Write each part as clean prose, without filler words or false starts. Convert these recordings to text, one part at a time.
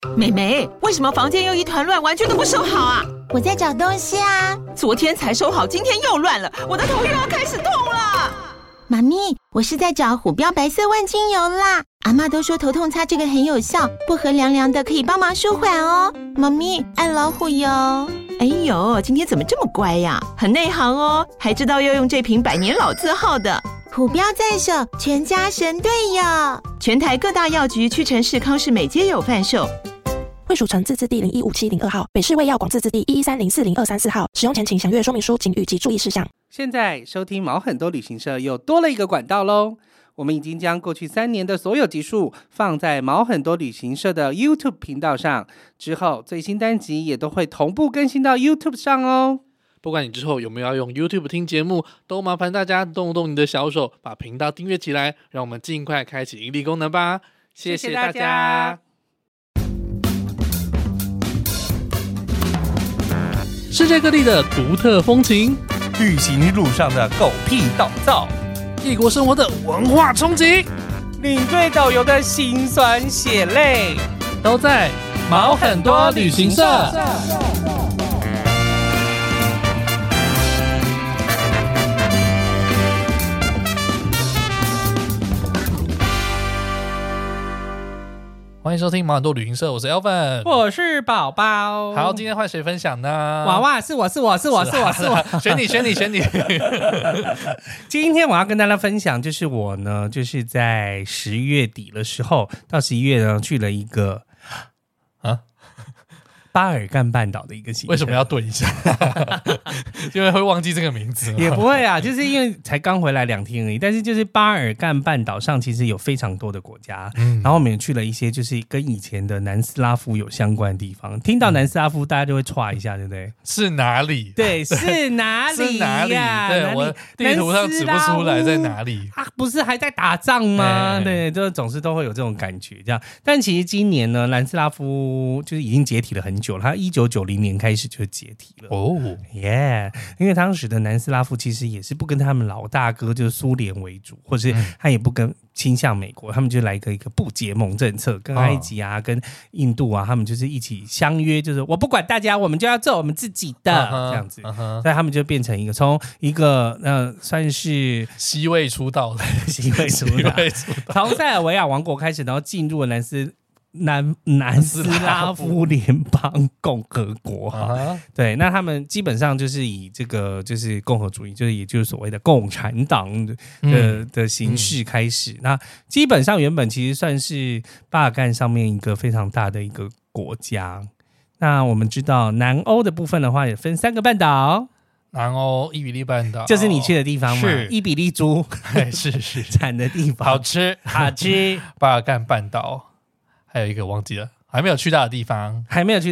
妹妹，为什么房间又一团乱，完全都不收好啊？ 我在找东西啊。 昨天才收好，今天又乱了，我的头又要开始痛了。 妈咪，我是在找虎标白色万金油啦。阿嬷都说头痛擦这个很有效，薄荷凉凉的可以帮忙舒缓哦。妈咪，爱老虎油。 哎呦，今天怎么这么乖呀？很内行哦，还知道要用这瓶百年老字号的。 虎标在手，全家神队友。 全台各大药局、屈臣氏、康士美皆有贩售。 惠蜀城自治地015702号，北市卫药广自治地113040234号。使用前请详阅说明书警语及注意事项。 现在收听毛很多旅行社又多了一个管道咯。我们已经将过去3年的所有集数放在毛很多旅行社的 YouTube 频道上，之后最新单集也都会同步更新到 YouTube 上哦。 不管你之后有没有要用 YouTube 听节目，都麻烦大家动动你的小手，把频道订阅起来，让我们尽快开启盈利功能吧。谢谢大家。世界各地的独特风情， 旅行路上的狗屁倒灶， 异国生活的文化冲击， 领队导游的辛酸血泪， 都在毛很多旅行社。欢迎收听毛很多旅行社，我是 Elvin， 我是宝宝。 好，今天换谁分享呢？ 娃娃是我，选你。今天我要跟大家分享，就是我呢，就是在10月底的时候到11月呢，去了一个巴尔干半岛的一个行程。 为什么要顿一下？因为会忘记这个名字吗？ 也不会啊，就是因为才刚回来2天而已。但是就是巴尔干半岛上其实有非常多的国家，然后我们也去了一些就是跟以前的南斯拉夫有相关的地方。听到南斯拉夫，大家就会歘一下，对不对？ 是哪里？ 对，是哪里？ 是哪里？对，我地图上指不出来在哪里啊？不是还在打仗吗？对，就总是都会有这种感觉这样。但其实今年呢，南斯拉夫就是已经解体了很久了，它1990年开始就解体了哦，耶！因为当时的南斯拉夫其实也是不跟他们老大哥就是苏联为主，或是他也不跟倾向美国，他们就来一个不结盟政策，跟埃及啊、跟印度啊，他们就是一起相约，就是我不管大家，我们就要做我们自己的这样子，所以他们就变成一个从一个算是西魏出道的西魏出道，从塞尔维亚王国开始，然后进入了南斯拉夫联邦共和国，对，那他们基本上就是以这个就是共和主义，就是也就是所谓的共产党的形式开始。那基本上原本其实算是巴尔干上面一个非常大的一个国家。那我们知道南欧的部分的话，也分3个半岛。 南欧伊比利半岛就是你去的地方嘛， 是伊比利猪是产的地方， 好吃。巴尔干半岛还有一个忘记了，还没有去到的地方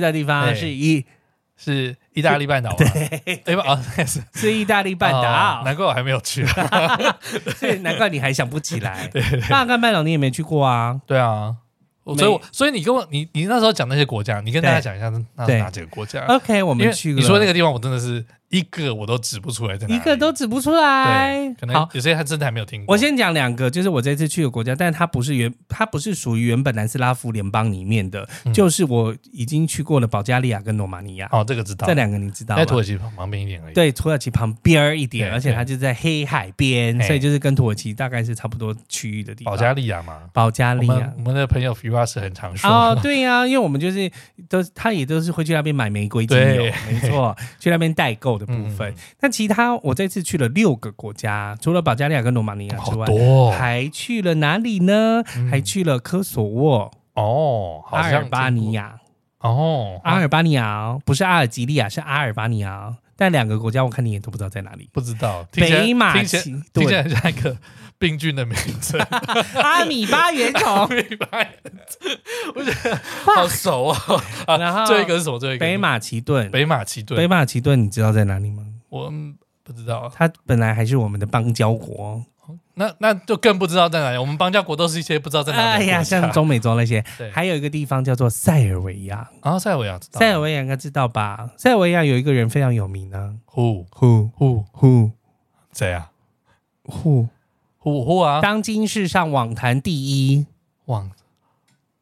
是意大利半岛吗？对吧？ 是意大利半岛， 难怪我还没有去， 所以难怪你还想不起来。巴尔干半岛你也没去过啊？ 对啊。所以你跟我你那时候讲那些国家，你跟大家讲一下那是哪几个国家 ？OK， 我们去过。 你说那个地方，我真的是一个我都指不出来在哪里， 一个都指不出来。 对，可能有些他真的还没有听过。 我先讲2个，就是我这次去的国家，但它不是属于原本南斯拉夫联邦里面的，就是我已经去过了保加利亚跟罗马尼亚。 哦，这个知道。 这2个你知道吗？ 在土耳其旁边一点而已。 对，土耳其旁边一点，而且它就在黑海边，所以就是跟土耳其大概是差不多区域的地方。 保加利亚嘛， 保加利亚， 我们的朋友 Firas 很常说。 哦，对呀，因为我们就是他也都是会去那边买玫瑰精油，没错，去那边代购的部分。那其他我这次去了6个国家，除了保加利亚跟罗马尼亚之外，还去了哪里呢？还去了科索沃阿尔巴尼亚阿尔巴尼亚不是阿尔及利亚，是阿尔巴尼亚。但2个国家我看你也都不知道在哪里， 不知道。 北马其顿， 听起来像一个病菌的名字， 阿米巴原虫， 我觉得好熟哦。然后最后一个是什么？最后一个北马其顿， 北马其顿， 你知道在哪里吗？ 我不知道， 它本来还是我们的邦交国。 那就更不知道在哪里。我们邦交国都是一些不知道在哪里的国家。 哎呀，像中美洲那些。还有一个地方叫做塞尔维亚。 塞尔维亚知道。 塞尔维亚应该知道吧？塞尔维亚有一个人非常有名啊。 Who？谁啊？Who 啊？ 当今世上网坛第一。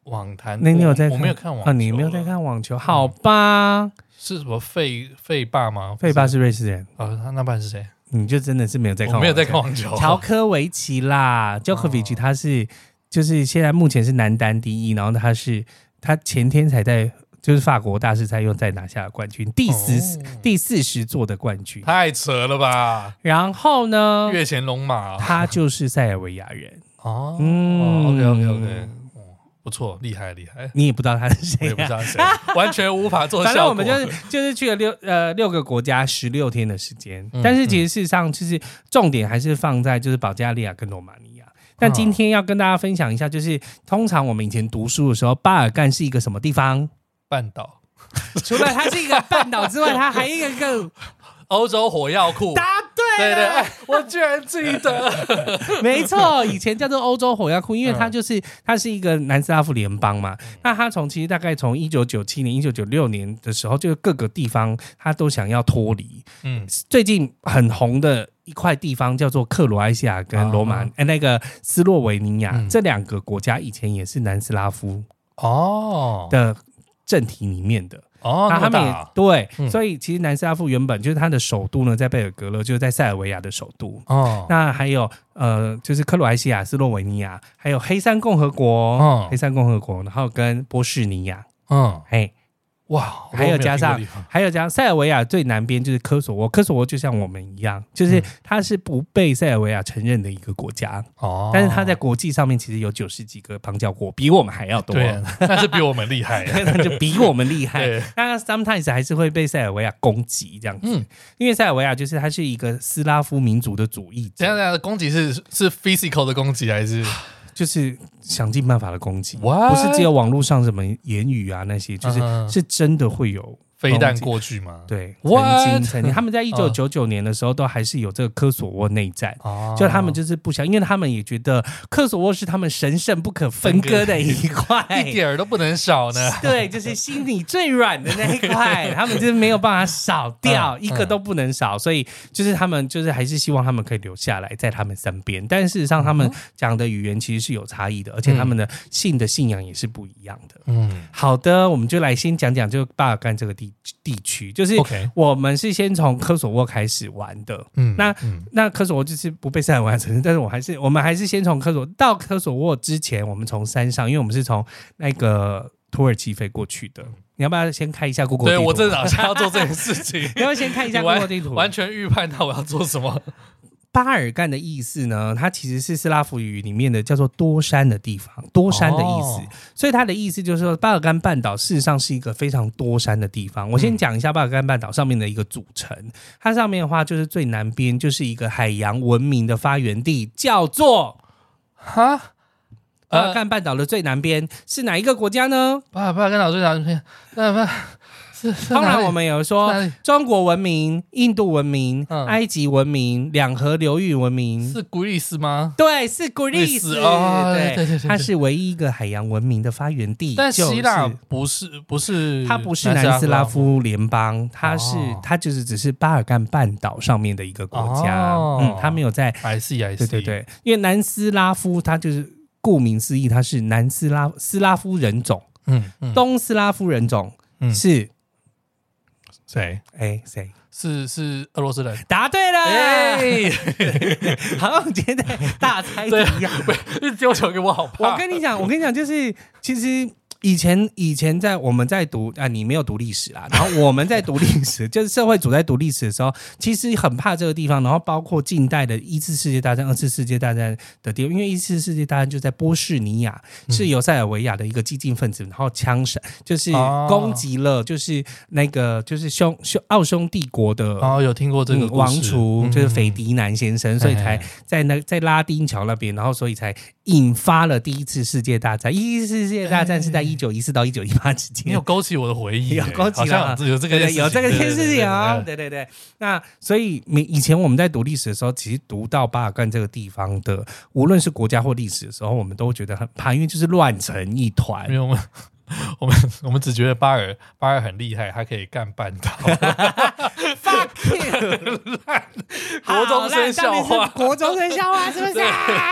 网坛， 那你有在看？ 我没有看网球， 你没有在看网球？好吧， 是什么费霸吗？ 费霸是瑞士人他那不然是谁？ 你就真的是没有在看网球， 我没有在看网球。 乔科维奇啦 ，Djokovic 他是就是现在目前是男单第一，然后他前天才在就是法国大师赛又再拿下了冠军，第40座的冠军， 太扯了吧！ 然后呢， 跃前龙马， 他就是塞尔维亚人哦。OK， 不错，厉害。 你也不知道他是谁， 我也不知道谁，完全无法做效果。 反正我们就是去了6个国家16天的时间，但是其实事实上就是重点还是放在就是保加利亚跟罗马尼亚。但今天要跟大家分享一下，就是通常我们以前读书的时候，巴尔干是一个什么地方？ 半岛。 除了它是一个半岛之外，它还有一个欧洲火药库。 答对了， 我居然记得， 没错，以前叫做欧洲火药库，因为它是一个南斯拉夫联邦嘛。那它其实大概从1997年、1996年的时候，就各个地方它都想要脱离。最近很红的一块地方叫做克罗埃西亚跟罗马那个斯洛维尼亚，这2个国家以前也是南斯拉夫的政体里面的。那他们也对，所以其实南斯拉夫原本就是它的首都呢，在贝尔格勒，就是在塞尔维亚的首都。那还有就是克罗埃西亚、斯洛维尼亚，还有黑山共和国，然后跟波士尼亚。哇，还有加上塞尔维亚最南边就是科索沃，科索沃就像我们一样，就是它是不被塞尔维亚承认的一个国家。但是它在国际上面其实有90几个邦交国，比我们还要多。 对，但是比我们厉害， 那就比我们厉害。那 sometimes 还是会被塞尔维亚攻击这样子，因为塞尔维亚就是它是一个斯拉夫民族的主义者。 这样的攻击是 physical 的攻击还是？ 就是想尽办法的攻击，不是只有网络上什么言语啊那些，是真的会有飞弹过去吗？ 对，曾经他们在1999年的时候都还是有这个科索沃内战，就他们就是不想，因为他们也觉得科索沃是他们神圣不可分割的一块， 一点都不能少呢。 对，就是心里最软的那一块，他们就是没有办法少掉，一个都不能少，所以就是他们就是还是希望他们可以留下来在他们身边，但事实上他们讲的语言其实是有差异的，而且他们的信仰也是不一样的。好的，我们就来先讲讲就巴尔干这个地区，就是我们是先从科索沃开始玩的。那科索沃就是不被塞尔维亚承认，但是我们还是先从到科索沃之前，我们从山上，因为我们是从那个土耳其飞过去的。你要不要先看一下 Google 地图？ 对，我正好想要做这件事情。 你要不要先看一下 Google 地图？ 完全预判到我要做什么。 巴尔干的意思呢，它其实是斯拉夫语里面的叫做多山的地方，多山的意思。所以它的意思就是说，巴尔干半岛事实上是一个非常多山的地方。我先讲一下巴尔干半岛上面的一个组成，它上面的话就是最南边就是一个海洋文明的发源地，叫做巴尔干半岛的最南边是哪一个国家呢？ 巴尔干岛最南边， 当然我们有说中国文明、印度文明、埃及文明、两河流域文明， 是古利斯吗？ 对，是古利斯。对，它是唯一一个海洋文明的发源地。 但希腊不是， 它不是南斯拉夫联邦，它就是只是巴尔干半岛上面的一个国家。它没有在。对，因为南斯拉夫它就是顾名思义，它是南斯拉夫人种。东斯拉夫人种是。 谁？ 谁？ 是俄罗斯人。 答对了！好像今天在大猜题一样。 一丢球给我好怕。 我跟你讲，就是其实以前我们在读你没有读历史啦，然后我们在读历史，就是社会组在读历史的时候，其实很怕这个地方，然后包括近代的1次世界大战、2次世界大战的地方，因为1次世界大战就在波士尼亚，是由塞尔维亚的一个激进分子，然后枪杀，就是攻击了，就是那个就是奥匈帝国的有听过这个王储，就是斐迪南先生，所以才在拉丁桥那边，然后所以才引发了第1次世界大战。1次世界大战是在1914到1918之间。 你有勾起我的回忆， 有勾起了， 有这个件事情啊，对。那所以以前我们在读历史的时候，其实读到巴尔干这个地方的，无论是国家或历史的时候，我们都觉得很怕，因为就是乱成一团。 我们只觉得巴尔很厉害，他可以干半岛。 Fuck you！ 国中生笑话， 国中生笑话是不是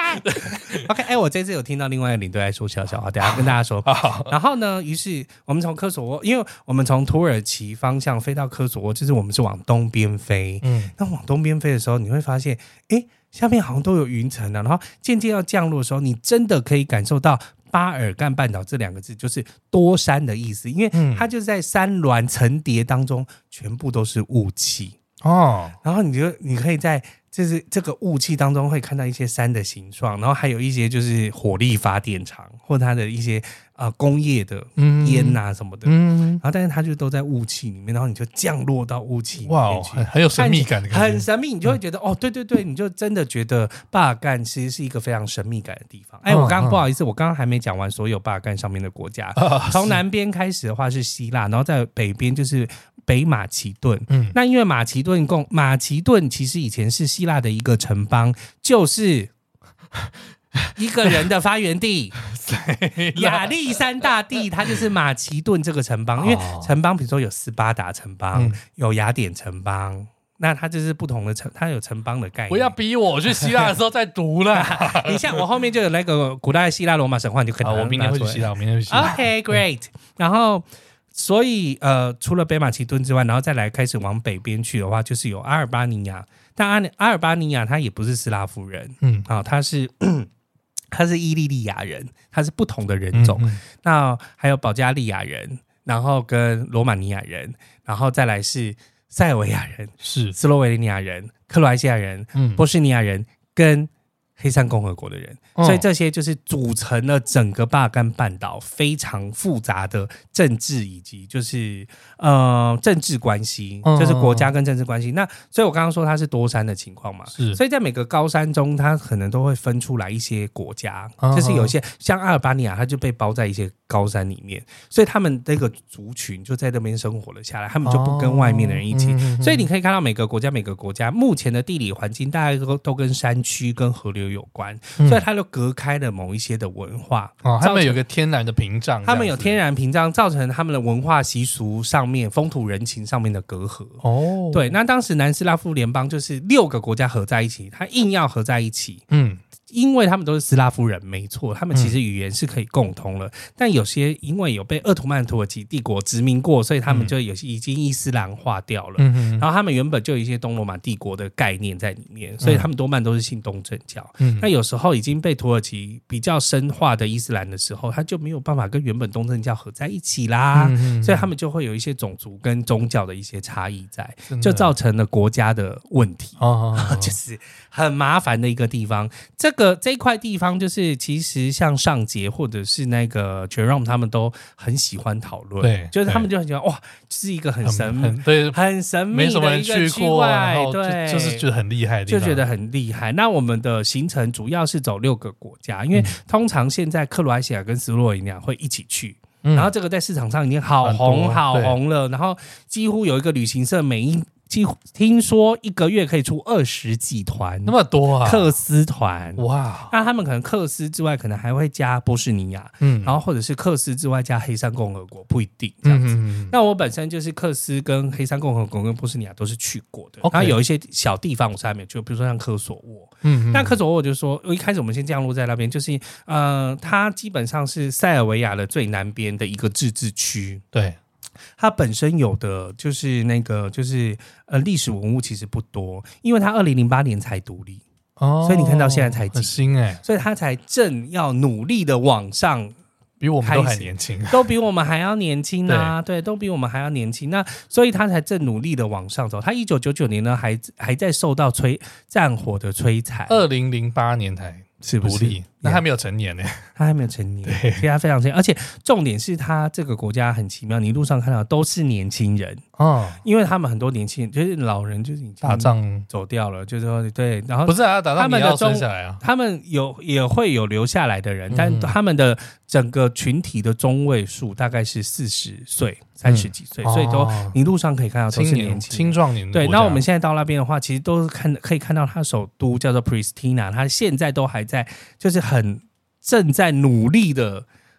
？OK， 我这次有听到另外一个领队在说笑话，等一下跟大家说。然后呢，于是我们从科索沃，因为我们从土耳其方向飞到科索沃，就是我们是往东边飞。那往东边飞的时候，你会发现，下面好像都有云层啊，然后渐渐要降落的时候，你真的可以感受到巴尔干半岛这2个字就是多山的意思，因为它就是在山峦层叠当中，全部都是雾气然后你可以在就是这个雾气当中会看到一些山的形状，然后还有一些就是火力发电厂或它的一些工业的烟啊什么的，然后但是它就都在雾气里面，然后你就降落到雾气里面去， 很有神秘感的感觉， 很神秘，你就会觉得对，你就真的觉得巴尔干其实是一个非常神秘感的地方。我刚刚不好意思，我刚刚还没讲完所有巴尔干上面的国家，从南边开始的话是希腊，然后在北边就是北马其顿。那因为马其顿其实以前是希腊的一个城邦，就是一个人的发源地亚历山大帝，他就是马其顿这个城邦。因为城邦比如说有斯巴达城邦，有雅典城邦，那它就是不同的它有城邦的概念。 不要逼我去希腊的时候再读了。 你像我后面就有那个古代希腊罗马神话，你就可以我明天会去希腊， OK great。然后所以除了北马其顿之外，然后再来开始往北边去的话，就是有阿尔巴尼亚。但阿尔巴尼亚它也不是斯拉夫人，他是伊利利亚人，他是不同的人种。那还有保加利亚人，然后跟罗马尼亚人，然后再来是塞尔维亚人，是斯洛维尼亚人、克罗埃西亚人、波斯尼亚人跟黑山共和国的人，所以这些就是组成了整个巴尔干半岛非常复杂的政治以及就是政治关系，就是国家跟政治关系。那所以我刚刚说它是多山的情况嘛，所以在每个高山中，它可能都会分出来一些国家，就是有一些像阿尔巴尼亚，它就被包在一些高山里面，所以他们那个族群就在那边生活了下来，他们就不跟外面的人一起。所以你可以看到每个国家目前的地理环境大概都跟山区跟河流有关，所以它就隔开了某一些的文化。 他们有个天然的屏障， 他们有天然屏障，造成他们的文化习俗上面、风土人情上面的隔阂。对，那当时南斯拉夫联邦就是6个国家合在一起，他硬要合在一起。因为他们都是斯拉夫人，没错，他们其实语言是可以共通了，但有些因为有被鄂图曼土耳其帝国殖民过，所以他们就已经伊斯兰化掉了。然后他们原本就有一些东罗马帝国的概念在里面，所以他们多半都是信东正教。那有时候已经被土耳其比较深化的伊斯兰的时候，他就没有办法跟原本东正教合在一起啦，所以他们就会有一些种族跟宗教的一些差异在，就造成了国家的问题，就是很麻烦的一个地方。这一块地方就是其实像上节或者是那个 Jerome 他们都很喜欢讨论，对，就是他们就很喜欢哇，是一个很神秘、很神秘的一个区块，对， 就是觉得很厉害的地方， 就觉得很厉害。那我们的行程主要是走6个国家，因为通常现在克罗埃西亚跟斯洛维尼亚会一起去。然后这个在市场上已经好红了，然后几乎有一个旅行社几乎听说1个月可以出20几团， 那么多啊！ 克斯团， 哇！ 那他们可能克斯之外，可能还会加波士尼亚，然后或者是克斯之外加黑山共和国，不一定这样子。那我本身就是克斯跟黑山共和国跟波士尼亚都是去过的，然后有一些小地方我是还没有去，比如说像科索沃。那科索沃我就说，一开始我们先降落在那边，就是它基本上是塞尔维亚的最南边的一个自治区，对。它本身有的就是那个就是历史文物其实不多，因为它2008年才独立，所以你看到现在才很新所以它才正要努力的往上。 比我们都还年轻， 都比我们还要年轻啊！对，都比我们还要年轻。那所以他才正努力的往上走。他1999年呢，还在受到战火的摧残。 2008年才独立，那还没有成年呢。 他还没有成年，所以他非常年轻。而且重点是他这个国家很奇妙，你路上看到都是年轻人因为他们很多年轻人就是老人就是已经打仗走掉了，就是说对，然后不是打仗你要生下来啊， 他们也会有留下来的人，但他们的整个群体的中位数大概是40岁、30几岁，所以你路上可以看到都是年轻青壮年。 对，那我们现在到那边的话，其实都是可以看到它首都叫做 Pristina， 它现在都还在，就是正在努力的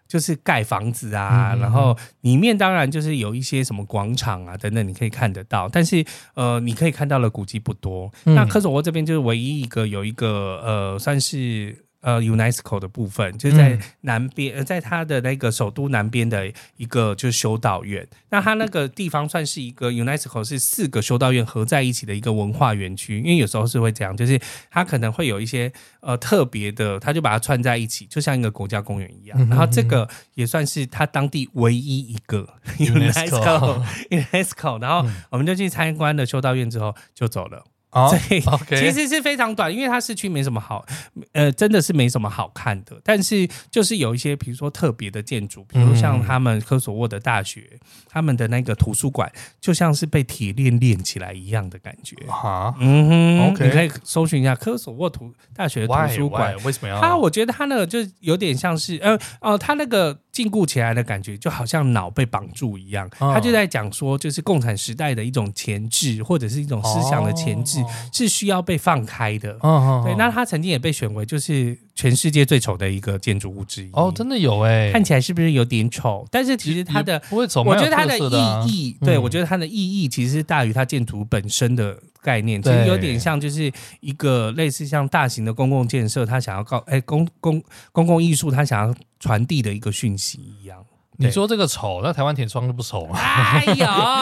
就是盖房子啊，然后里面当然就是有一些什么广场啊等等，你可以看得到，但是你可以看到的古迹不多。那科索沃这边就是唯一一个有一个算是。UNESCO 的部分就是在南边，在它的那个首都南边的一个就是修道院。那它那个地方算是一个 UNESCO 是4个修道院合在一起的一个文化园区，因为有时候是会这样，就是它可能会有一些特别的，它就把它串在一起，就像一个国家公园一样。然后这个也算是它当地唯一一个 UNESCO， 然后我们就去参观了修道院之后就走了。所以其实是非常短，因为它市区没什么好，真的是没什么好看的。但是就是有一些，比如说特别的建筑，比如像他们科索沃的大学，他们的那个图书馆，就像是被铁链链起来一样的感觉。你可以搜寻一下科索沃大学的图书馆。 为什么要？ 我觉得它那个就有点像是它那个禁锢起来的感觉，就好像脑被绑住一样。他就在讲说，就是共产时代的一种钳制，或者是一种思想的钳制。是需要被放开的，对。那它曾经也被选为就是全世界最丑的一个建筑物之一。 真的有看起来是不是有点丑？但是其实它的，我觉得它的意义，对我觉得它的意义其实是大于它建筑本身的概念。其实有点像就是一个类似像大型的公共建设，它想要公共艺术，它想要传递的一个讯息一样。 你说这个丑，那台湾铁窗就不丑吗？ 哎呦，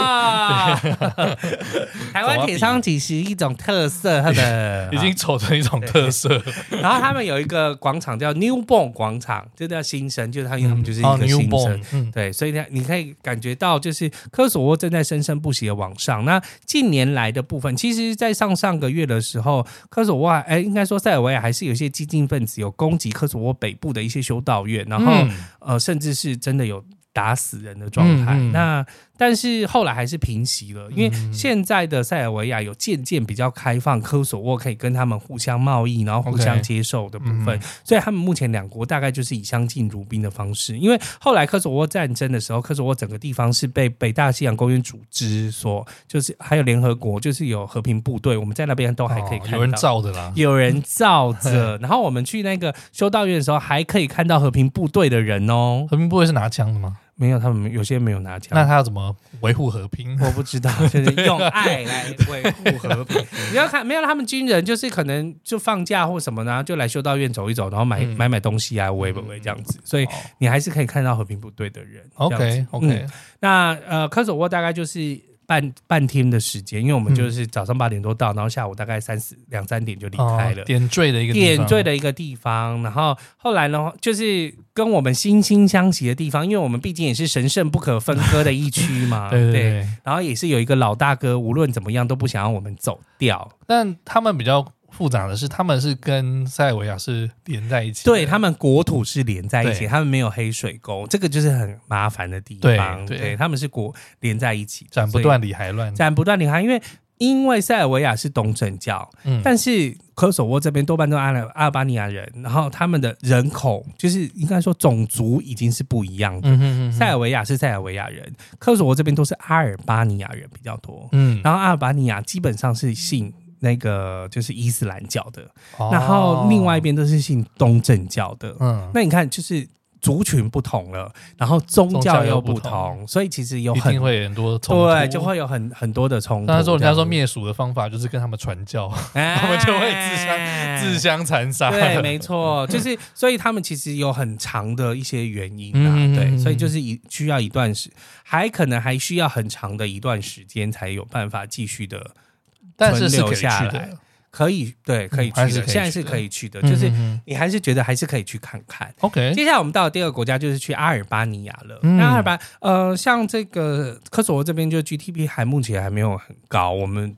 台湾铁窗其实一种特色的， 已经丑成一种特色。 然后他们有一个广场叫 Newborn 广场，这叫新生，就是他们就是一个新生，对，所以你可以感觉到就是科索沃正在生生不息的往上。那近年来的部分，其实在上个月的时候，科索沃应该说塞尔维亚还是有一些激进分子有攻击科索沃北部的一些修道院，然后甚至是真的有打死人的状态。但是后来还是平息了，因为现在的塞尔维亚有渐渐比较开放，科索沃可以跟他们互相贸易，然后互相接受的部分，所以他们目前两国大概就是以相敬如宾的方式。因为后来科索沃战争的时候，科索沃整个地方是被北大西洋公约组织所，就是还有联合国，就是有和平部队，我们在那边都还可以看到， 有人罩的啦， 有人罩着。然后我们去那个修道院的时候，还可以看到和平部队的人哦。 和平部队是拿枪的吗？ 没有，他们有些没有拿枪。 那他要怎么维护和平？ 我不知道，就是用爱来维护和平。你要看，没有他们军人就是可能就放假或什么呢，就来修道院走一走，然后买东西啊，喂这样子。所以你还是可以看到和平部队的人。 OK， 那科索沃大概就是半天的时间，因为我们就是早上8点多到，然后下午大概2-3点就离开了。 点缀的一个地方，然后后来呢，就是跟我们惺惺相惜的地方，因为我们毕竟也是神圣不可分割的一区嘛，对。然后也是有一个老大哥，无论怎么样都不想让我们走掉。 但他们比较复杂的是，他们是跟塞尔维亚是连在一起的， 对，他们国土是连在一起，他们没有黑水沟，这个就是很麻烦的地方。对，他们是连在一起， 斩不断理还乱， 因为塞尔维亚是东正教，但是科索沃这边多半都是阿尔巴尼亚人，然后他们的人口就是应该说种族已经是不一样的。塞尔维亚是塞尔维亚人，科索沃这边都是阿尔巴尼亚人比较多。然后阿尔巴尼亚基本上是信那个就是伊斯兰教的，然后另外一边都是信东正教的。那你看就是族群不同了，然后宗教又不同，所以其实一定会有很多冲突， 对，就会有很多的冲突。 人家说灭蜀的方法就是跟他们传教，他们就会自相残杀。 对，没错，就是所以他们其实有很长的一些原因对，所以就是需要可能还需要很长的一段时间才有办法继续的存留下来。可以去的，现在是可以去的，就是你还是觉得还是可以去看看。 OK， 接下来我们到的第二个国家就是去阿尔巴尼亚了。那阿尔巴像这个科索沃这边就 GDP 目前还没有很高，我们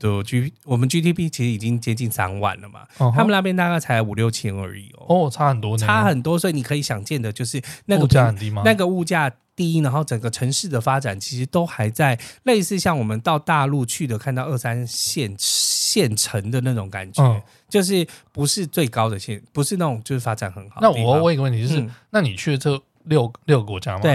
GDP 其实已经接近3万了嘛，他们那边大概才5-6千而已哦， 差很多呢， 差很多，所以你可以想见的就是那个物价很低吗？ 那个物价低，然后整个城市的发展其实都还在类似像我们到大陆去的看到2-3县城的那种感觉，就是不是最高的县，不是那种就是发展很好的地方。 那我问一个问题，就是那你去的这六个国家吗？ 对，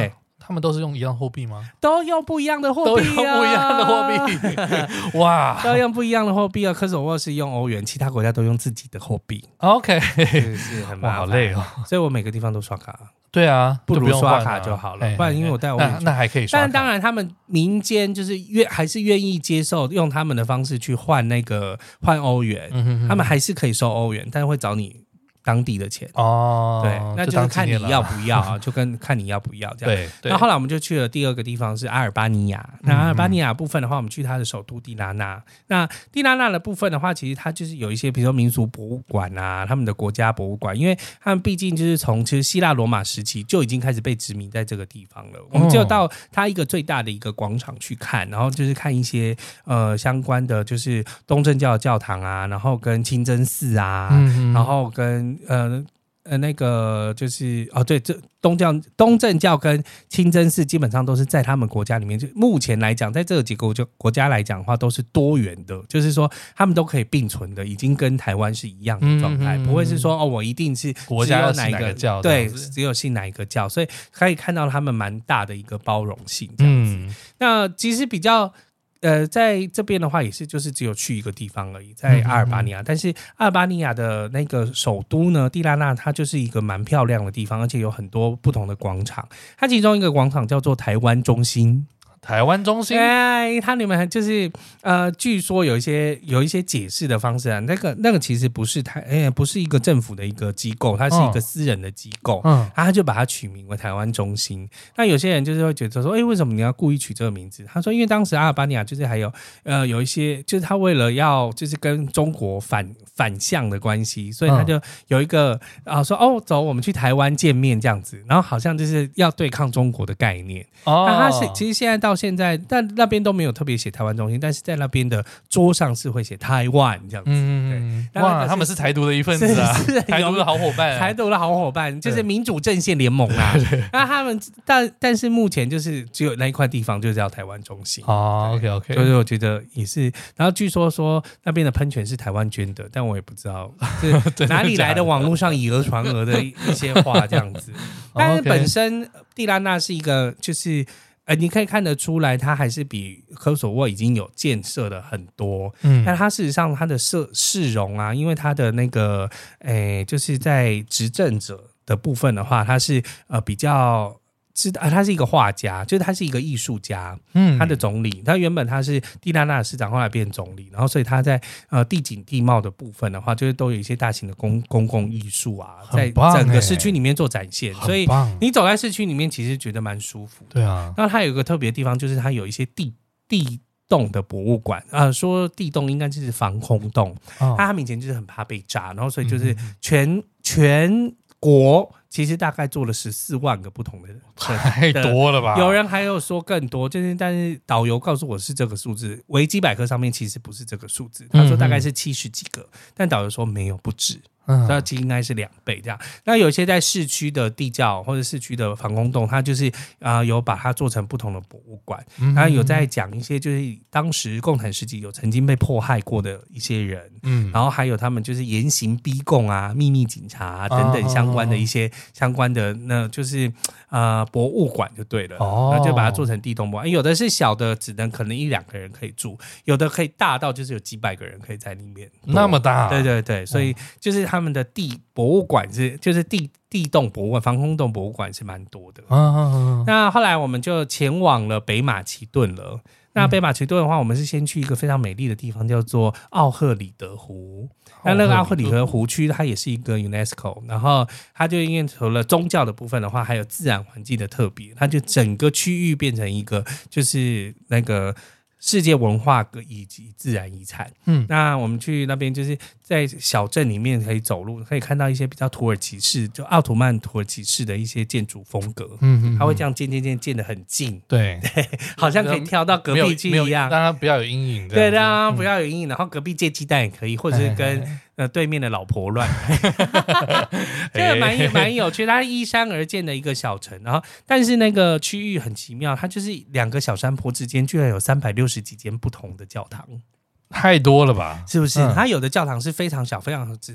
他们都是用一样货币吗？ 都用不一样的货币、啊， 都用不一样的货币，哇， 都用不一样的货币啊。科索沃是用欧元，其他国家都用自己的货币。 OK， 是很麻烦， 好累哦。 所以我每个地方都刷卡。 对啊， 不如刷卡就好了，不然因为我带欧元， 那还可以刷卡。 但当然，他们民间就是还是愿意接受用他们的方式去换换欧元，他们还是可以收欧元，但是会找你当地的钱哦， 对，那就是看你要不要啊，就跟看你要不要这样。对，那后来我们就去了第二个地方是阿尔巴尼亚。那阿尔巴尼亚部分的话，我们去它的首都蒂拉纳。那蒂拉纳的部分的话，其实它就是有一些，比如说民俗博物馆啊，他们的国家博物馆，因为他们毕竟就是从其实希腊罗马时期就已经开始被殖民在这个地方了。我们就到它一个最大的一个广场去看，然后就是看一些相关的，就是东正教的教堂啊，然后跟清真寺啊，然后跟那个就是对，这东正教跟清真寺基本上都是在他们国家里面，就目前来讲，在这几个国家来讲的话，都是多元的，就是说他们都可以并存的，已经跟台湾是一样的状态，不会是说我一定是国家哪一个教， 对，只有信哪一个教，所以可以看到他们蛮大的一个包容性这样子。那其实比较。在这边的话也是就是只有去一个地方而已，在阿尔巴尼亚。但是阿尔巴尼亚的那个首都呢，蒂拉纳，它就是一个蛮漂亮的地方，而且有很多不同的广场。它其中一个广场叫做台湾中心。 台湾中心， 它里面就是据说有一些解释的方式啊，那个其实不是不是一个政府的一个机构，它是一个私人的机构，他就把它取名为台湾中心。那有些人就是会觉得说，为什么你要故意取这个名字？他说，因为当时阿尔巴尼亚就是还有有一些，就是他为了要就是跟中国反向的关系，所以他就有一个说走，我们去台湾见面这样子，然后好像就是要对抗中国的概念。那他是其实现在到现在，但那边都没有特别写台湾中心，但是在那边的桌上是会写台湾这样子。对， 哇，他们是台独的一份子啊，台独的好伙伴， 台独的好伙伴就是民主阵线联盟啊。那他们但是目前就是只有那一块地方就叫台湾中心。 OK， 所以我觉得也是。然后据说那边的喷泉是台湾捐的，但我也不知道是哪里来的网络上以讹传讹的一些话这样子。但是本身蒂拉纳是一个就是你可以看得出来，它还是比科索沃已经有建设的很多。但它事实上它的市容啊，因为它的那个就是在执政者的部分的话，它是比较。他是一个画家，就是他是一个艺术家。他的总理，他原本他是蒂拉纳的市长，后来变总理，然后所以他在地景地貌的部分的话，就是都有一些大型的公共艺术啊，在整个市区里面做展现，所以你走在市区里面，其实觉得蛮舒服的。 对啊， 那它有一个特別的地方，就是它有一些地洞的博物馆说地洞应该就是防空洞，他们以前就是很怕被炸，然后所以就是全国。其实大概做了14万个不同的， 太多了吧？ 有人还有说更多，但是导游告诉我是这个数字，维基百科上面其实不是这个数字，他说大概是70几个，但导游说没有，不止。那应该是2倍这样。那有些在市区的地窖或者市区的防空洞，它就是有把它做成不同的博物馆，然后有在讲一些就是当时共产时期有曾经被迫害过的一些人，然后还有他们就是严刑逼供啊、秘密警察等等相关的一些相关的那就是博物馆就对了，然后就把它做成地洞博物馆。有的是小的，只能可能1-2个人可以住；有的可以大到就是有几百个人可以在里面。 那么大？ 对对对，所以就是他们的博物馆就是地洞博物馆、防空洞博物馆是蛮多的。那后来我们就前往了北马其顿了。那北马其顿的话，我们是先去一个非常美丽的地方，叫做奥赫里德湖。那个奥赫里德湖区，它也是一个 UNESCO， 然后它就因为除了宗教的部分的话，还有自然环境的特别，它就整个区域变成一个就是那个世界文化以及自然遗产。那我们去那边就是在小镇里面可以走路，可以看到一些比较土耳其式，就奥图曼土耳其式的一些建筑风格。它会这样建得很近， 对， 好像可以跳到隔壁去一样， 让它不要有阴影。 对，让它不要有阴影，然后隔壁借鸡蛋也可以，或者是跟对面的老婆乱这个蛮有趣，它是依山而建的一个小城，然后但是那个区域很奇妙，它就是2个小山坡之间居然有360几间不同的教堂。 太多了吧？ 是不是？它有的教堂是非常小，非常只能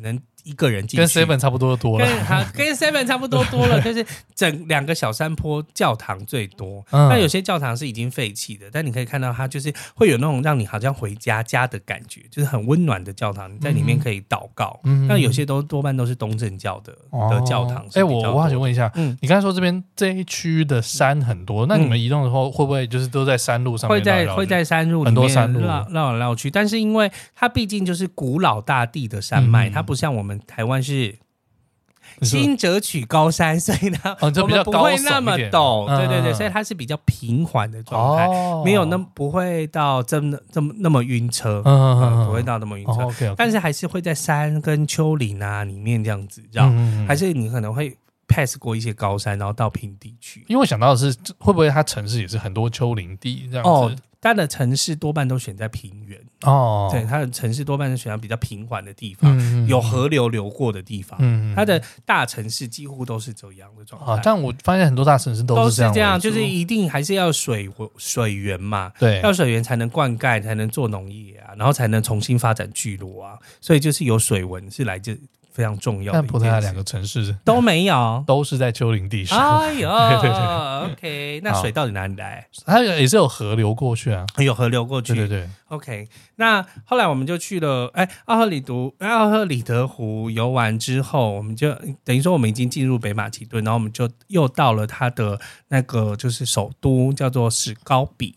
一个人进去， 跟 Seven 差不多多了， 跟 Seven 差不多了，就是2个小山坡教堂最多。那有些教堂是已经废弃的，但你可以看到它就是会有那种让你好像回家的感觉，就是很温暖的教堂，你在里面可以祷告。那有些多半都是东正教的教堂。 我好想问一下，你刚才说这一区的山很多，那你们移动的时候会不会就是都在山路上面会在山路里面很多山路绕来绕去？但是因为它毕竟就是古老大地的山脉，它不像我们台湾是新折取高山，所以呢，我们不会那么陡，对，所以它是比较平缓的状态，没有不会到那么晕车，不会到那么晕车，但是还是会在山跟丘陵啊里面这样子绕，还是你可能会 pass 过一些高山，然后到平地去。因为我想到的是，会不会它城市也是很多丘陵地这样子？ 它的城市多半都选在平原对，它的城市多半是选在比较平缓的地方，有河流流过的地方。它的大城市几乎都是这样的状态。 但我发现很多大城市都是这样， 就是一定还是要水源嘛， 对， 要水源才能灌溉，才能做农业啊，然后才能重新发展聚落啊，所以就是有水文是来自非常重要的。 但葡萄牙2个城市都没有， 都是在丘陵地上。 哎呦对，OK， 那水到底哪里来？ 它也是有河流过去啊， 有河流过去。 对 OK， 那后来我们就去了奥赫里德湖游完之后，我们就等于说我们已经进入北马其顿，然后我们就又到了它的那个就是首都，叫做史高比，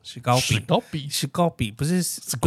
不是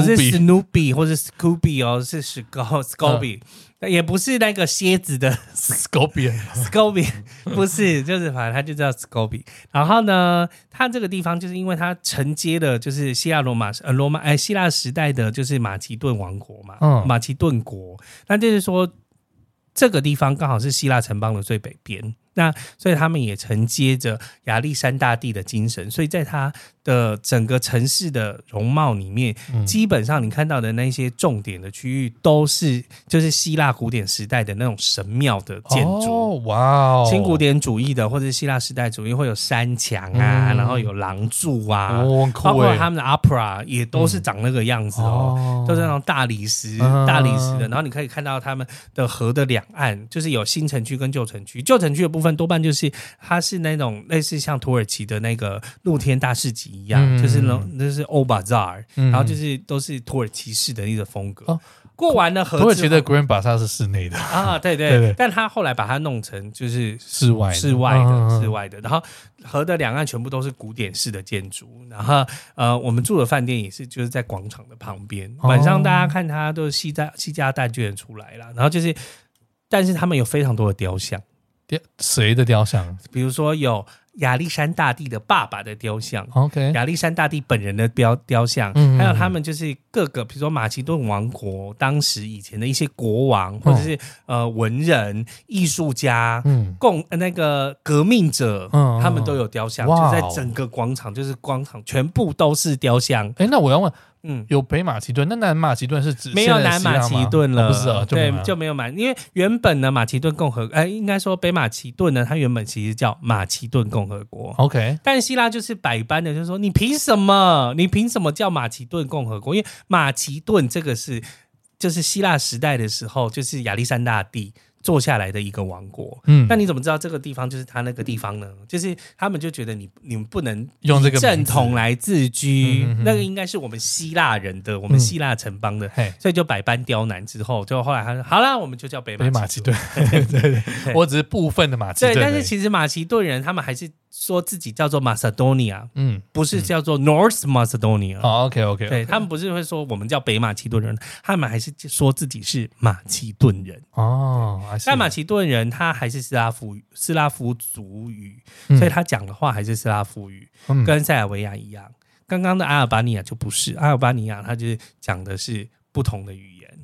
Snoopy 或是 Scooby 哦，是史高比。也不是那个蝎子的 Scorpion 不是，就是反正它就叫 Scorpion。然后呢，它这个地方就是因为它承接了就是希腊时代的就是马其顿王国嘛，马其顿国。那就是说这个地方刚好是希腊城邦的最北边，那所以他们也承接着亚历山大帝的精神，所以在它的整个城市的容貌里面，基本上你看到的那些重点的区域都是就是希腊古典时代的那种神庙的建筑。新古典主义的或者希腊时代主义会有山墙啊，然后有廊柱啊，包括他们的 opera 也都是长那个样子都是那种大理石的。然后你可以看到他们的河的两岸，就是有新城区跟旧城区。旧城区的部分多半就是它是那种类似像土耳其的那个露天大市集一样，就是Old Bazaar，然后就是都是土耳其式的一个风格。过完了河， 土耳其的 Grand Bazaar 是室内的对，但他后来把它弄成就是室外的，然后河的两岸全部都是古典式的建筑，然后我们住的饭店也是就是在广场的旁边，晚上大家看它都是西家带眷出来了，然后就是但是他们有非常多的雕像。 谁的雕像？ 比如说有亚历山大帝的爸爸的雕像，亚历山大帝本人的雕像，还有他们就是各个，比如说马其顿王国当时以前的一些国王，或者是文人、艺术家、那个革命者，他们都有雕像，就在整个广场，就是广场全部都是雕像。 那我要问。有北马其顿，那南马其顿是指没有南马其顿了， 不是对，就没有因为原本呢马其顿共和应该说北马其顿呢，它原本其实叫马其顿共和国 ，OK， 但希腊就是百般的，就是说你凭什么叫马其顿共和国？因为马其顿这个就是希腊时代的时候，就是亚历山大帝做下来的一个王国，那你怎么知道这个地方就是他那个地方呢？就是他们就觉得你们不能用这个正统来自居，那个应该是我们希腊人的，我们希腊城邦的，所以就百般刁难之后，就后来他说好了，我们就叫北马其顿。 对，我只是部分的马其顿， 对，但是其实马其顿人他们还是说自己叫做 Macedonia， 不是叫做 North Macedonia。 OK， 对，他们不是会说我们叫北马其顿人，他们还是说自己是马其顿人。但马其顿人他还是斯拉夫族语，所以他讲的话还是斯拉夫语，跟塞尔维亚一样。刚刚的阿尔巴尼亚就不是，阿尔巴尼亚他就是讲的是不同的语言。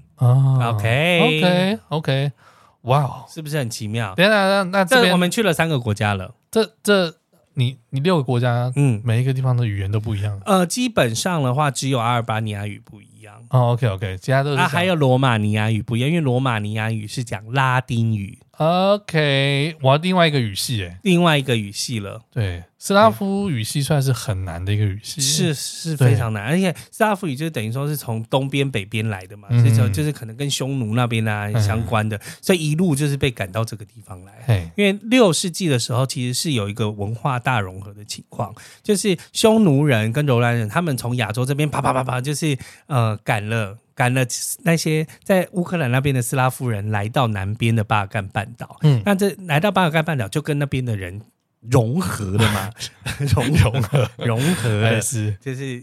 OK， 哇， 是不是很奇妙？ 那这边我们去了3个国家了。 你6个国家，每一个地方的语言都不一样。 基本上的话，只有阿尔巴尼亚语不一样。 OK， 其他都是还有罗马尼亚语不一样，因为罗马尼亚语是讲拉丁语。 OK， 我要另外一个语系另外一个语系了。 对， 斯拉夫语系算是很难的一个语系， 是非常难，而且斯拉夫语就等于说是从东边北边来的嘛，所以就是可能跟匈奴那边相关的，所以一路就是被赶到这个地方来。因为6世纪的时候，其实是有一个文化大融合的情况，就是匈奴人跟柔兰人他们从亚洲这边啪，就是赶了那些在乌克兰那边的斯拉夫人来到南边的巴尔干半岛，那这来到巴尔干半岛就跟那边的人融合了嘛，融合了，就是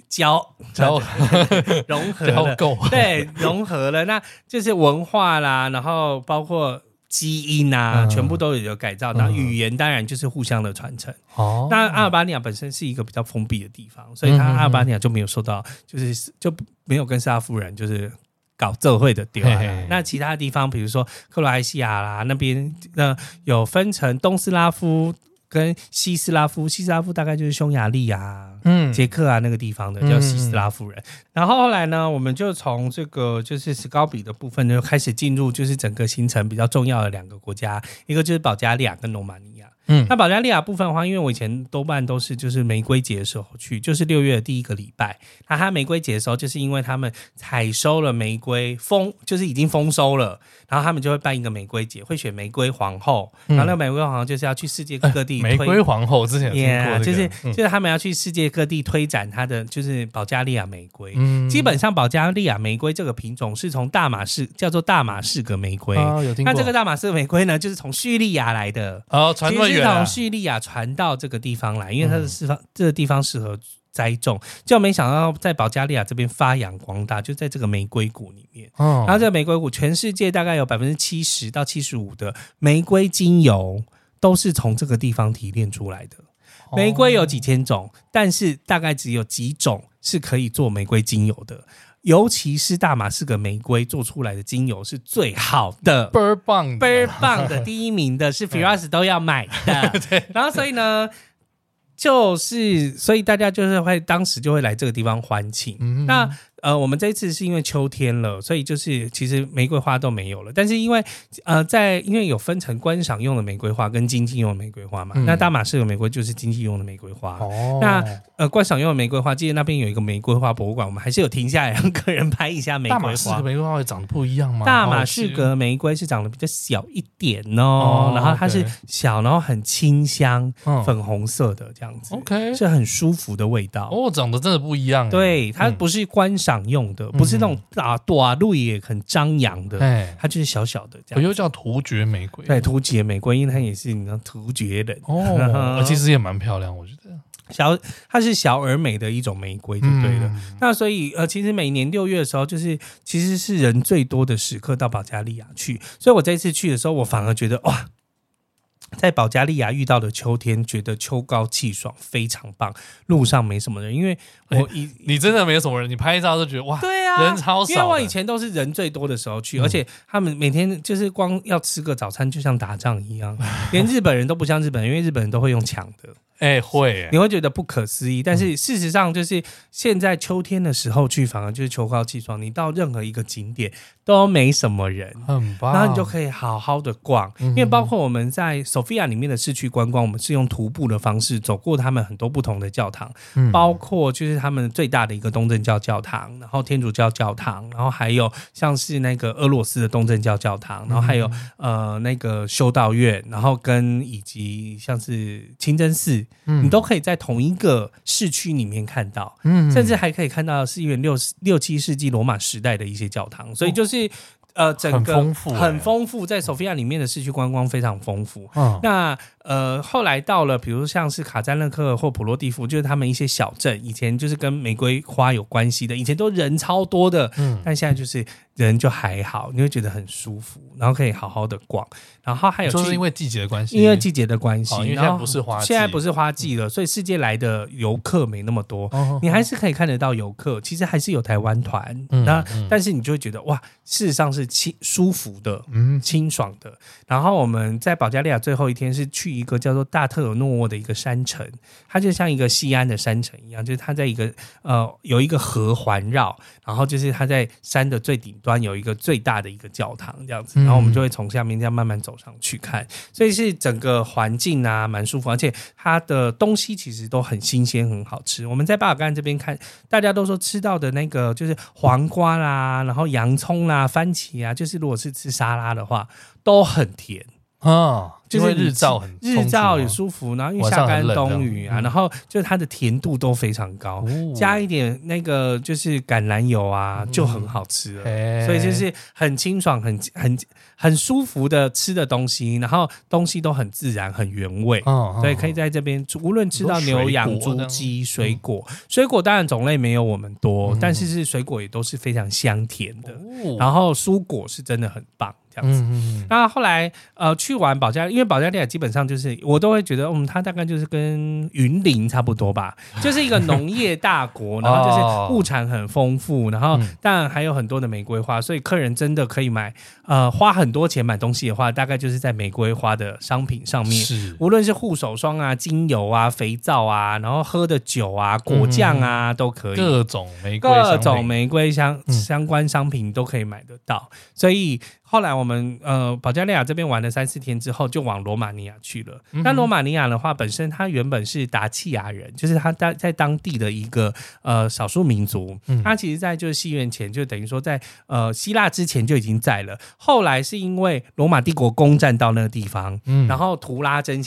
融合了，对，融合了，那就是文化啦，然后包括基因啊，全部都有改造。那语言当然就是互相的传承。那阿尔巴尼亚本身是一个比较封闭的地方，所以阿尔巴尼亚就没有受到，就没有跟斯拉夫人就是搞这会的丢。那其他地方，比如说克罗埃西亚啦那边，有分成东斯拉夫跟西斯拉夫，西斯拉夫大概就是匈牙利啊、捷克啊那个地方的叫西斯拉夫人。然后后来呢，我们就从这个就是史高比的部分就开始进入就是整个行程比较重要的2个国家，一个就是保加利亚跟罗马尼亚。那保加利亚部分的话，因为我以前多半都是就是玫瑰节的时候去，就是6月的第1个礼拜。那它玫瑰节的时候，就是因为他们采收了玫瑰，就是已经丰收了，然后他们就会办一个玫瑰节，会选玫瑰皇后，然后那个玫瑰皇后就是要去世界各地推。 玫瑰皇后之前有听过、这个就是他们要去世界各地推展它的就是保加利亚玫瑰。基本上保加利亚玫瑰这个品种是从叫做大马士革玫瑰。 有听过。 那这个大马士革玫瑰呢，就是从叙利亚来的。 传那么远从叙利亚传到这个地方来，因为它这个地方适合栽种，就没想到在保加利亚这边发扬光大，就在这个玫瑰谷里面。然后这个玫瑰谷，全世界大概有70%到75%的玫瑰精油都是从这个地方提炼出来的。玫瑰有几千种，但是大概只有几种是可以做玫瑰精油的。尤其是大马士革玫瑰做出来的精油是最好的， 倍儿棒的，第1名的是 Firas 都要买的。然后所以呢，所以大家就是当时就会来这个地方欢庆。那我们这一次是因为秋天了，所以就是其实玫瑰花都没有了。但是因为因为有分成观赏用的玫瑰花跟经济用的玫瑰花嘛，那大马士革玫瑰就是经济用的玫瑰花。那观赏用的玫瑰花，记得那边有一个玫瑰花博物馆，我们还是有停下来让客人拍一下玫瑰花。 大马士革玫瑰花会长得不一样吗？ 大马士革玫瑰是长得比较小一点哦，然后它是小，然后很清香，粉红色的这样子。OK， 是很舒服的味道。 长得真的不一样。 对，它不是观赏用的，不是那种大路也很张扬的，它就是小小的这样。 又叫突厥玫瑰。对， 突厥玫瑰，因为它也是你知道突厥人其实也蛮漂亮，我觉得。 它是小而美的一种玫瑰就对了。那所以其实每年6月的时候，就是其实是人最多的时刻到保加利亚去，所以我这次去的时候，我反而觉得哇，在保加利亚遇到的秋天，觉得秋高气爽，非常棒。路上没什么人，因为你真的没什么人，你拍照就觉得哇， 对啊， 人超少。 因为我以前都是人最多的时候去，而且他们每天就是光要吃个早餐，就像打仗一样，连日本人都不像日本人，因为日本人都会用抢的。 会你会觉得不可思议，但是事实上就是现在秋天的时候去，反而就是秋高气爽，你到任何一个景点都没什么人， 很棒， 然后你就可以好好的逛。因为包括我们在 Sofia 里面的市区观光，我们是用徒步的方式走过他们很多不同的教堂，包括就是他们最大的一个东正教教堂，然后天主教教堂，然后还有像是那个俄罗斯的东正教教堂，然后还有那个修道院，然后以及像是清真寺。你都可以在同一个市区里面看到，甚至还可以看到是因为6、7世纪罗马时代的一些教堂，所以就是整个很丰富，在 Sofia 里面的市区观光非常丰富。那后来到了，比如像是卡赞勒克或普洛蒂夫，就是他们一些小镇，以前就是跟玫瑰花有关系的，以前都人超多的，但现在就是人就还好，你会觉得很舒服，然后可以好好的逛。然后还有就是因为季节的关系， 因为季节的关系， 因为现在不是花季， 现在不是花季了，所以世界来的游客没那么多，你还是可以看得到游客，其实还是有台湾团，但是你就会觉得哇，事实上是舒服的，清爽的。然后我们在保加利亚最后一天是去去一个叫做大特尔诺沃的一个山城，它就像一个西安的山城一样，就是它在一个有一个河环绕，然后就是它在山的最顶端有一个最大的一个教堂这样子，然后我们就会从下面这样慢慢走上去看，所以是整个环境啊蛮舒服，而且它的东西其实都很新鲜很好吃。我们在巴尔干这边看，大家都说吃到的那个就是黄瓜啦，然后洋葱啦、番茄啊，就是如果是吃沙拉的话都很甜啊， 就是因为日照很日照也舒服，然后因为下干冬雨啊，然后就是它的甜度都非常高，加一点那个就是橄榄油啊，就很好吃了。所以就是很清爽、很舒服的吃的东西，然后东西都很自然、很原味，所以可以在这边无论吃到牛羊猪鸡水果当然种类没有我们多，但是水果也都是非常香甜的，然后蔬果是真的很棒。这样子，那后来去完保加，因为保加利亚基本上就是我都会觉得，它大概就是跟云林差不多吧，就是一个农业大国，然后就是物产很丰富，然后当然还有很多的玫瑰花，所以客人真的可以买花很多钱买东西的话，大概就是在玫瑰花的商品上面，无论是护手霜啊、精油啊、肥皂啊，然后喝的酒啊、果酱啊都可以， 各种玫瑰相关商品都可以买得到，所以。后来我们保加利亚这边玩了3-4天之后，就往罗马尼亚去了。那罗马尼亚的话，本身它原本是达契亚人，就是它在当地的一个少数民族。它其实在就是西元前，就等于说在希腊之前就已经在了。后来是因为罗马帝国攻占到那个地方，然后图拉真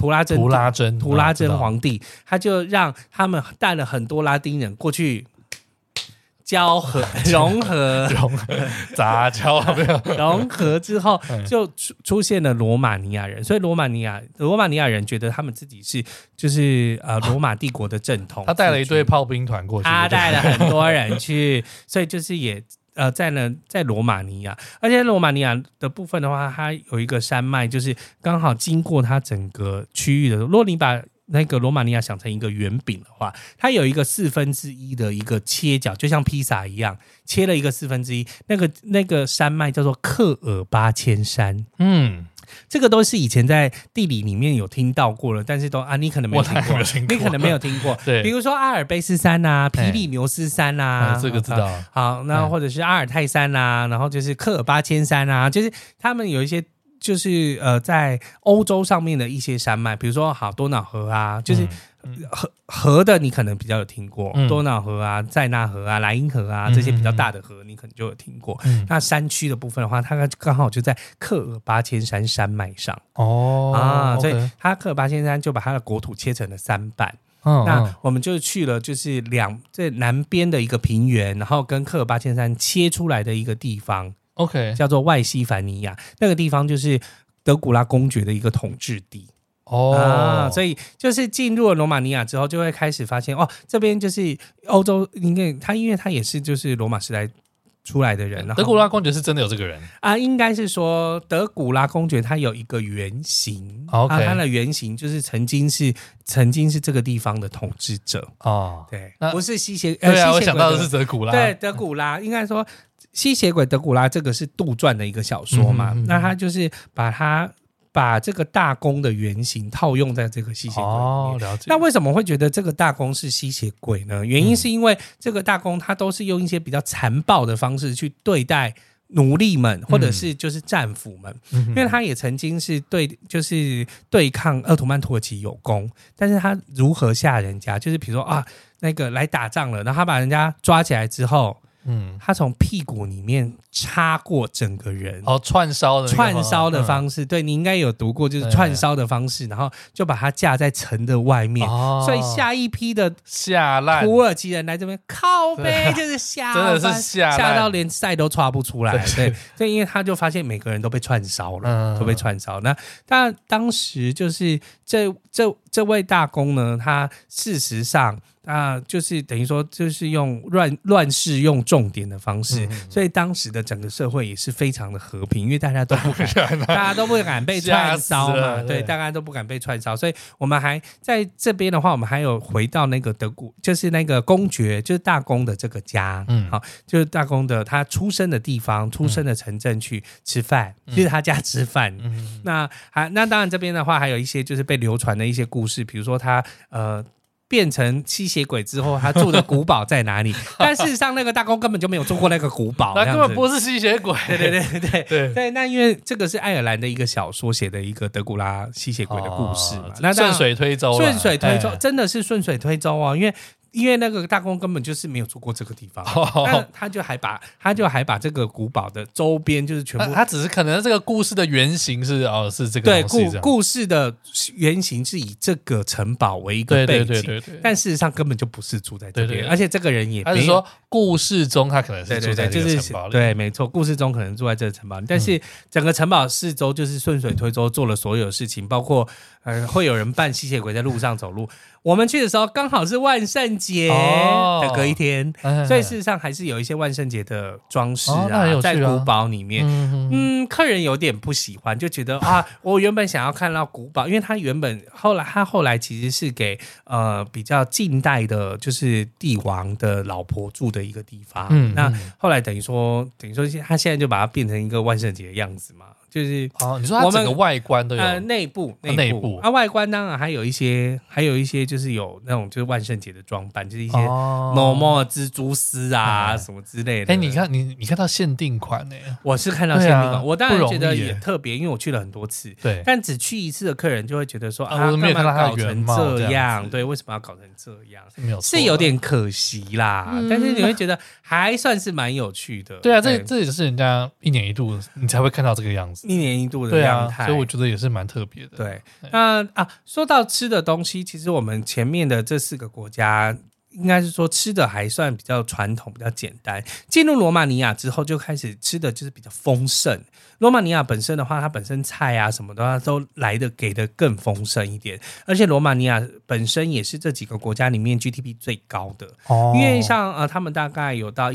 皇帝，他就让他们带了很多拉丁人过去。融合杂交融合之后就出现了罗马尼亚人，所以罗马尼亚人觉得他们自己是就是罗马帝国的正统， 他带了一队炮兵团过去， 他带了很多人去，所以就是也在罗马尼亚，而且罗马尼亚的部分的话，它有一个山脉，就是刚好经过它整个区域的。如果你把那个罗马尼亚想成一个圆饼的话，它有一个1/4的一个切角，就像披萨一样，切了一个1/4。那个山脉叫做克尔巴千山，这个都是以前在地理里面有听到过了，但是你可能没有听过，你可能没有听过。对，比如说阿尔卑斯山啊、皮里牛斯山啊， 这个知道。 好，那或者是阿尔泰山啊，然后就是克尔巴千山啊，就是他们有一些。就是在欧洲上面的一些山脉，比如说多瑙河啊，就是河的你可能比较有听过，多瑙河啊、塞纳河啊、莱茵河啊这些比较大的河，你可能就有听过。那山区的部分的话，它刚好就在克尔巴千山山脉上所以它克尔巴千山就把它的国土切成了3半。那我们就去了，就是在南边的一个平原，然后跟克尔巴千山切出来的一个地方。 OK， 叫做外西凡尼亚，那个地方就是德古拉公爵的一个统治地所以就是进入了罗马尼亚之后，就会开始发现这边就是欧洲，因为他也是就是罗马时代出来的人。 德古拉公爵是真的有这个人应该是说德古拉公爵他有一个原型他的原型就是曾经是这个地方的统治者对，不是吸血对啊，我想到的是德古拉， 对，德古拉应该说。吸血鬼德古拉这个是杜撰的一个小说嘛，那他就是把这个大公的原型套用在这个吸血鬼里面。 了解。 那为什么会觉得这个大公是吸血鬼呢？原因是因为这个大公他都是用一些比较残暴的方式去对待奴隶们或者是就是战俘们，因为他也曾经是对抗鄂图曼土耳其有功，但是他如何吓人家，就是比如说那个来打仗了，然后他把人家抓起来之后他从屁股里面插过整个人串烧的方式，对，你应该有读过，就是串烧的方式，然后就把它架在城的外面，所以下一批的吓烂土耳其人来这边靠背，就是吓真的是吓到连菜都刷不出来，对，因为他就发现每个人都被串烧了，都被串烧。那当时就是这位大公呢，他事实上就是等于说就是用乱世用重点的方式，所以当时的整个社会也是非常的和平，因为大家都不敢被串烧嘛，对，大家都不敢被串烧，所以我们还在这边的话，我们还有回到那个德国，就是那个公爵，就是大公的这个家，好，就是大公的他出生的地方、出生的城镇去吃饭，去他家吃饭。那当然这边的话还有一些就是被流传的一些故事，比如说他变成吸血鬼之后，他住的古堡在哪里？但事实上，那个大公根本就没有住过那个古堡， 他根本不是吸血鬼。 对。那因为这个是爱尔兰的一个小说写的一个德古拉吸血鬼的故事嘛，那顺水推舟， 真的是顺水推舟啊，因为那个大公根本就是没有住过这个地方，那他就还把这个古堡的周边就是全部， 他只是可能这个故事的原型是这个东西， 对，故事的原型是以这个城堡为一个背景，对，但事实上根本就不是住在这边，而且这个人也没有， 他是说故事中他可能是住在这个城堡里， 对，没错，故事中可能住在这个城堡里，但是整个城堡四周就是顺水推舟做了所有事情，包括会有人扮吸血鬼在路上走路。我们去的时候刚好是万圣节的隔一天，所以事实上还是有一些万圣节的装饰在古堡里面。客人有点不喜欢，就觉得我原本想要看到古堡，因为他后来其实是给比较近代的，就是帝王的老婆住的一个地方。那后来等于说他现在就把它变成一个万圣节的样子嘛。就是你说它整个外观都有内部外观当然还有一些就是有那种就是万圣节的装扮，就是一些normal蜘蛛丝什么之类的。 你看到限定款呢？ 我是看到限定款，我当然觉得也特别，因为我去了很多次。 对， 但只去一次的客人就会觉得说我没有看到它原貌这样，对，为什么要搞成这样？是有点可惜啦，但是你会觉得还算是蛮有趣的。 对啊，这也是人家一年一度你才会看到这个样子。 一年一度的样态， 所以我觉得也是蛮特别的。 对，那说到吃的东西，其实我们前面的这4个国家，应该是说吃的还算比较传统、比较简单。进入罗马尼亚之后，就开始吃的就是比较丰盛。罗马尼亚本身的话，它本身菜什么的都给的更丰盛一点，而且罗马尼亚本身也是这几个国家里面 GDP 最高的，因为像他们大概有到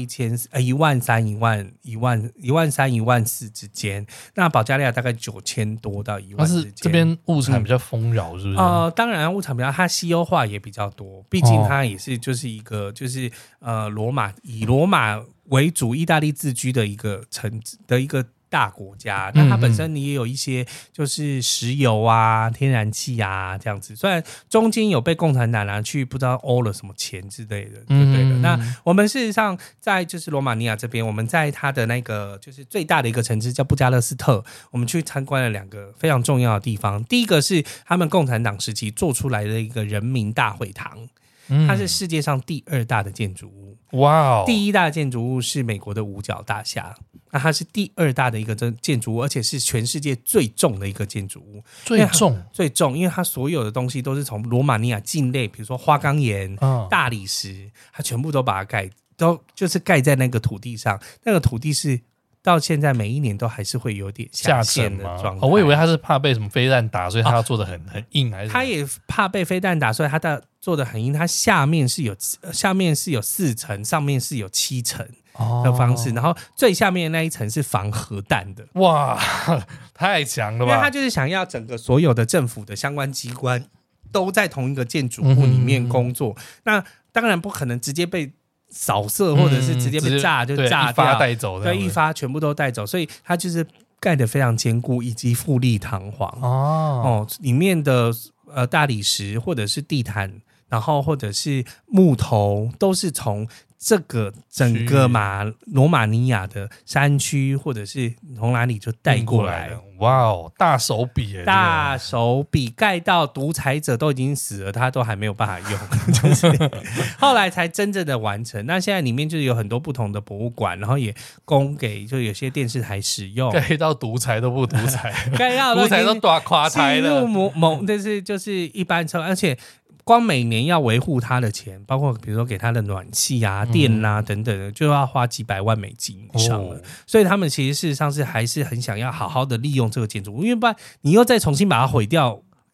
13000、14000之间，那保加利亚大概9000多到1万之间。 这边物产比较丰饶，是不是？ 当然物产比较，它西欧化也比较多，毕竟它也是就是一个就是以罗马为主、意大利自居的一个大国家，那它本身你也有一些就是石油天然气这样子，虽然中间有被共产党拿去不知道欧了什么钱之类的，对的。那我们事实上在就是罗马尼亚这边，我们在它的那个就是最大的一个城市叫布加勒斯特，我们去参观了2个非常重要的地方。第一个是他们共产党时期做出来的一个人民大会堂，它是世界上第2大的建筑物。 哇！ 第1大的建筑物是美国的五角大厦，那它是第2大的一个建筑物，而且是全世界最重的一个建筑物。最重，因为它所有的东西都是从罗马尼亚境内，比如说花岗岩、大理石，它全部都把它就是盖在那个土地上。那个土地是到现在每一年都还是会有点下陷的状态。 我以为他是怕被什么飞弹打，所以他要做的很硬，还是他也怕被飞弹打，所以他做的很硬。他下面是有4层，上面是有7层的方式，然后最下面的那一层是防核弹的。 哇，太强了吧！ 因为他就是想要整个所有的政府的相关机关都在同一个建筑物里面工作，那当然不可能直接被扫射或者是直接被炸就炸掉， 一发带走的， 对，一发全部都带走，所以它就是盖得非常坚固以及富丽堂皇里面的大理石或者是地毯，然后或者是木头，都是从这个整个罗马尼亚的山区或者是从哪里就带过来了。 哇哦，大手笔耶！ 大手笔盖到独裁者都已经死了，他都还没有办法用，就是后来才真正的完成。那现在里面就是有很多不同的博物馆，然后也供给就有些电视台使用。 盖到独裁都不独裁， 盖到独裁都打垮台了。 就是一般车，而且光每年要维护它的钱，包括比如说给它的暖气电等等的，就要花几百万美金以上了。所以他们其实事实上还是很想要好好的利用这个建筑物，因为不然你又再重新把它毁掉，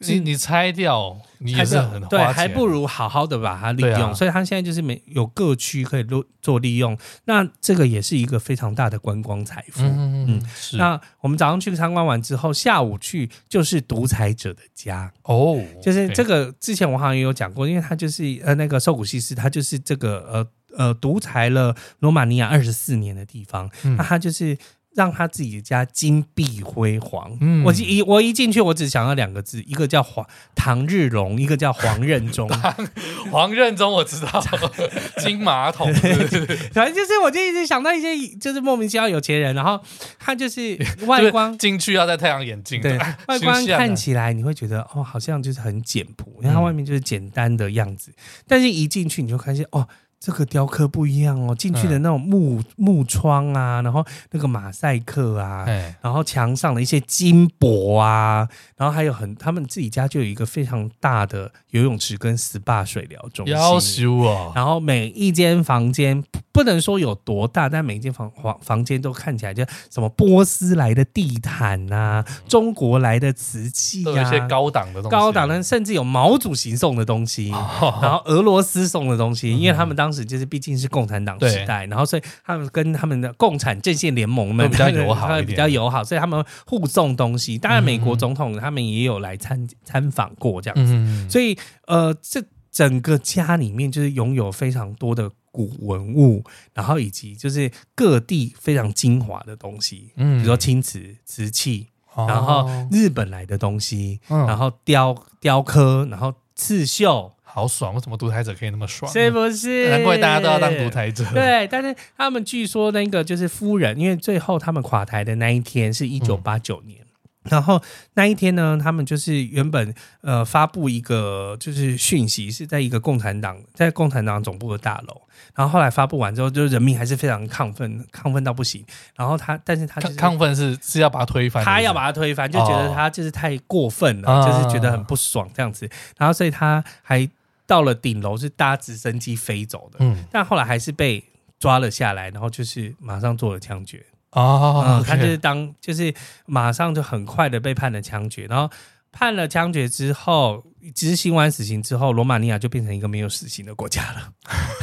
你拆掉，你也是很花钱， 对，还不如好好的把它利用。所以它现在就是有各区可以做利用，那这个也是一个非常大的观光财富。是。那我们早上去参观完之后，下午去就是独裁者的家哦，就是这个之前我好像也有讲过，因为他就是那个受古西斯，他就是这个独裁了罗马尼亚24年的地方，那他就是让他自己的家金碧辉煌。我一进去，我只想要2个字，一个叫唐日龙，一个叫黄任中。 黄任中我知道，金马桶， 反正就是我就一直想到一些就是莫名其妙有钱人，然后他就是外观进去要戴太阳眼镜， 对，外观看起来你会觉得好像就是很简朴，因为它外面就是简单的样子，但是一进去你就发现这个雕刻不一样哦，进去的那种木窗啊，然后那个马赛克啊，然后墙上的一些金箔啊，然后还有他们自己家就有一个非常大的游泳池跟 SPA 水疗中心， 要修哦。 然后每一间房间不能说有多大，但每一间房间都看起来就什么波斯来的地毯啊，中国来的瓷器啊， 都有一些高档的东西， 高档的甚至有毛主席送的东西，然后俄罗斯送的东西，因为他们当时就是毕竟是共产党时代，然后所以他们跟他们的共产阵线联盟们比较友好一点， 比较友好，所以他们互送东西。当然，美国总统他们也有来参访过这样子，所以这整个家里面就是拥有非常多的古文物，然后以及就是各地非常精华的东西，比如说青瓷器，然后日本来的东西，然后雕刻，然后刺绣。 好爽！为什么独裁者可以那么爽？ 是不是？ 难怪大家都要当独裁者。 对，但是他们据说那个就是夫人，因为最后他们垮台的那一天是1989年。然后那一天呢，他们就是原本发布一个就是讯息，是在一个共产党总部的大楼。然后后来发布完之后，就人民还是非常亢奋到不行。然后但是他就是亢奋是要把它推翻， 他要把它推翻，就觉得他就是太过分了，就是觉得很不爽这样子。然后所以他还到了顶楼是搭直升机飞走的，但后来还是被抓了下来，然后就是马上做了枪决。他就是马上就很快的被判了枪决，然后判了枪决之后，执行完死刑之后，罗马尼亚就变成一个没有死刑的国家了。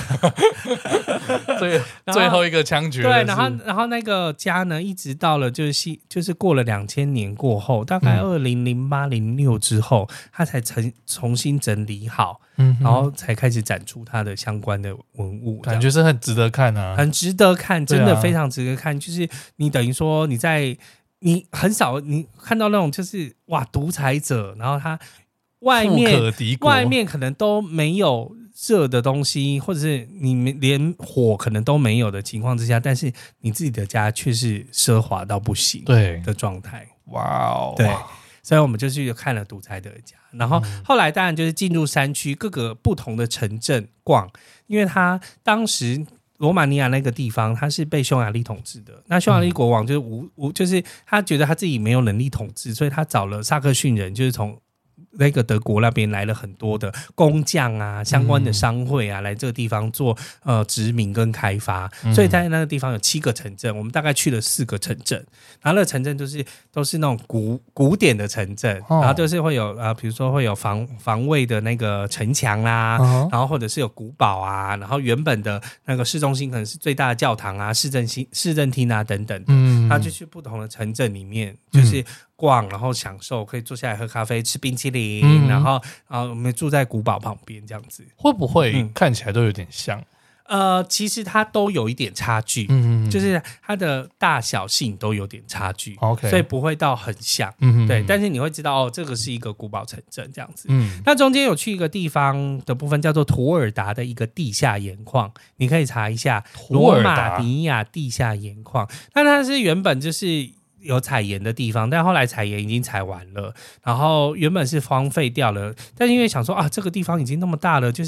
最后一个枪决对，然后那个家呢，一直到了就是过了2000年过后，大概2008、06之后，他才重新整理好，然后才开始展出他的相关的文物， 感觉是很值得看啊， 很值得看，真的非常值得看。就是你等于说你很少你看到那种就是哇独裁者，然后他外面可能都没有热的东西，或者是你连火可能都没有的情况之下，但是你自己的家却是奢华到不行的状态。哇哦，对，所以我们就去看了独裁者的家，然后后来当然就是进入山区各个不同的城镇逛，因为他当时罗马尼亚那个地方，他是被匈牙利统治的。那匈牙利国王就是就是他觉得他自己没有能力统治，所以他找了萨克逊人，就是从那个德国那边来了很多的工匠啊，相关的商会啊，来这个地方做殖民跟开发。所以在那个地方有7个城镇，我们大概去了4个城镇。然后那个城镇都是那种古典的城镇，然后就是会有比如说会有防卫的那个城墙啦，然后或者是有古堡啊，然后原本的那个市中心可能是最大的教堂啊、市政厅啊等等的。然后就去不同的城镇里面，就是逛，然后享受，可以坐下来喝咖啡、吃冰淇淋，然后我们住在古堡旁边这样子。 会不会看起来都有点像？ 其实它都有一点差距，就是它的大小性都有点差距，所以不会到很像，对。但是你会知道这个是一个古堡城镇这样子。那中间有去一个地方的部分叫做图尔达的一个地下盐矿，你可以查一下罗马尼亚地下盐矿。那它是原本就是有采盐的地方，但后来采盐已经采完了，然后原本是荒废掉了，但是因为想说这个地方已经那么大了，就是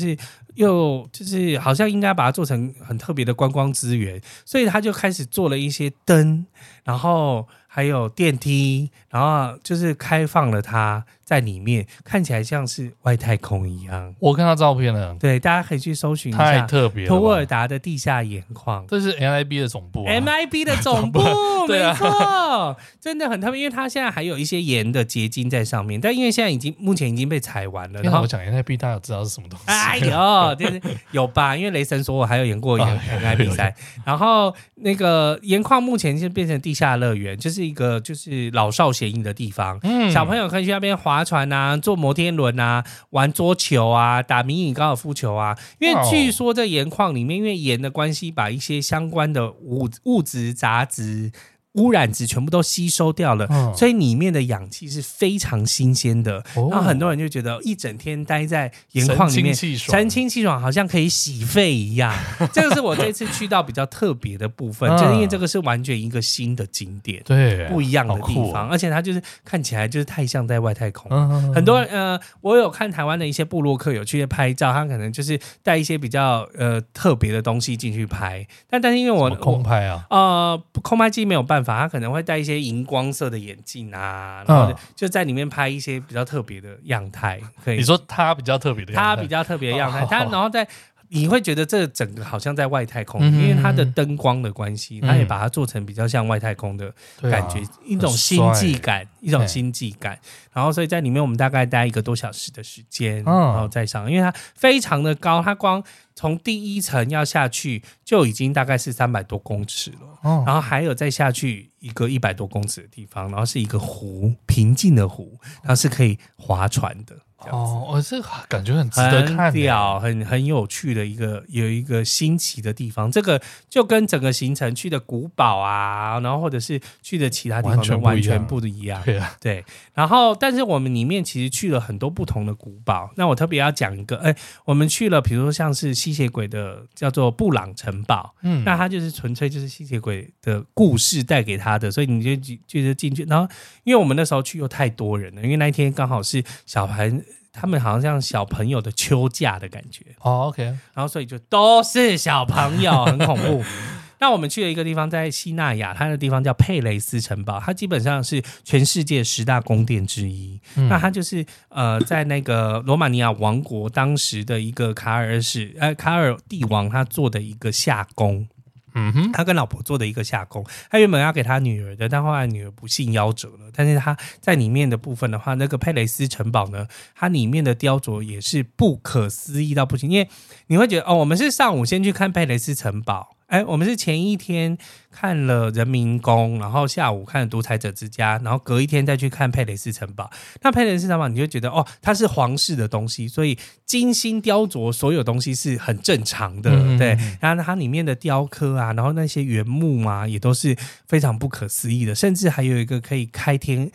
又就是好像应该把它做成很特别的观光资源，所以他就开始做了一些灯，然后还有电梯，然后就是开放了它在里面，看起来像是外太空一样。 我看到照片了， 对，大家可以去搜寻一下， 太特别了吧， 托尔达的地下盐矿， 这是 MIB 的总部 MIB 的总部对啊没错，真的很特别，因为它现在还有一些盐的结晶在上面，但因为现在目前已经被采完了。然后我讲 MIB 大家有知道是什么东西？ 哎呦，就是有吧？因为雷神索尔还有演过MIB 赛，然后那个盐矿目前就变成地下乐园，就是一个就是老少咸宜的地方，小朋友可以去那边划船啊，坐摩天轮啊，玩桌球啊，打迷你高尔夫球啊。因为据说这盐矿里面，因为盐的关系，把一些相关的物质、杂质、污染值全部都吸收掉了，所以里面的氧气是非常新鲜的。然后很多人就觉得一整天待在盐矿里面神清气爽，好像可以洗肺一样。这个是我这次去到比较特别的部分，就是因为这个是完全一个新的景点， 对， 不一样的地方，而且它就是看起来就是太像在外太空。很多我有看台湾的一些部落客有去拍照，他可能就是带一些比较特别的东西进去拍，但是因为我空拍啊， 空拍机没有办法，他可能会戴一些荧光色的眼镜啊，然后就在里面拍一些比较特别的样态。可以， 你说他比较特别的样态， 他比较特别的样态，他然后你会觉得这整个好像在外太空，因为它的灯光的关系，他也把它做成比较像外太空的感觉，一种星际感，然后所以在里面我们大概待1个多小时的时间，然后再上，因为它非常的高，它光从第1层要下去就已经大概是300多公尺了，然后还有再下去一个100多公尺的地方，然后是一个湖，平静的湖，然后是可以划船的。 这个感觉很值得看， 很屌，很有趣的有一个新奇的地方。这个就跟整个行程去的古堡啊，然后或者是去的其他地方都完全不一样。 对啊， 对。然后，但是我们里面其实去了很多不同的古堡。那我特别要讲一个，我们去了，比如说像是吸血鬼的叫做布朗城堡，那它就是纯粹就是吸血鬼的故事带给他的，所以你就进去。然后，因为我们那时候去又太多人了，因为那一天刚好是小孩。他们好像像小朋友的秋假的感觉 OK， 然后所以就都是小朋友，很恐怖。那我们去了一个地方，在西纳亚，它的地方叫佩雷斯城堡，它基本上是全世界10大宫殿之一。那它就是在那个罗马尼亚王国当时的一个卡尔帝王他做的一个夏宫。他跟老婆做的一个夏宫，他原本要给他女儿的，但后来女儿不幸夭折了。但是他在里面的部分的话，那个佩雷斯城堡呢，它里面的雕琢也是不可思议到不行。因为你会觉得我们是上午先去看佩雷斯城堡，我们是前一天看了人民宫，然后下午看了独裁者之家，然后隔一天再去看佩雷斯城堡。那佩雷斯城堡你就觉得它是皇室的东西，所以精心雕琢所有东西是很正常的，对。然后它里面的雕刻啊，然后那些原木啊，也都是非常不可思议的，甚至还有一个可以开天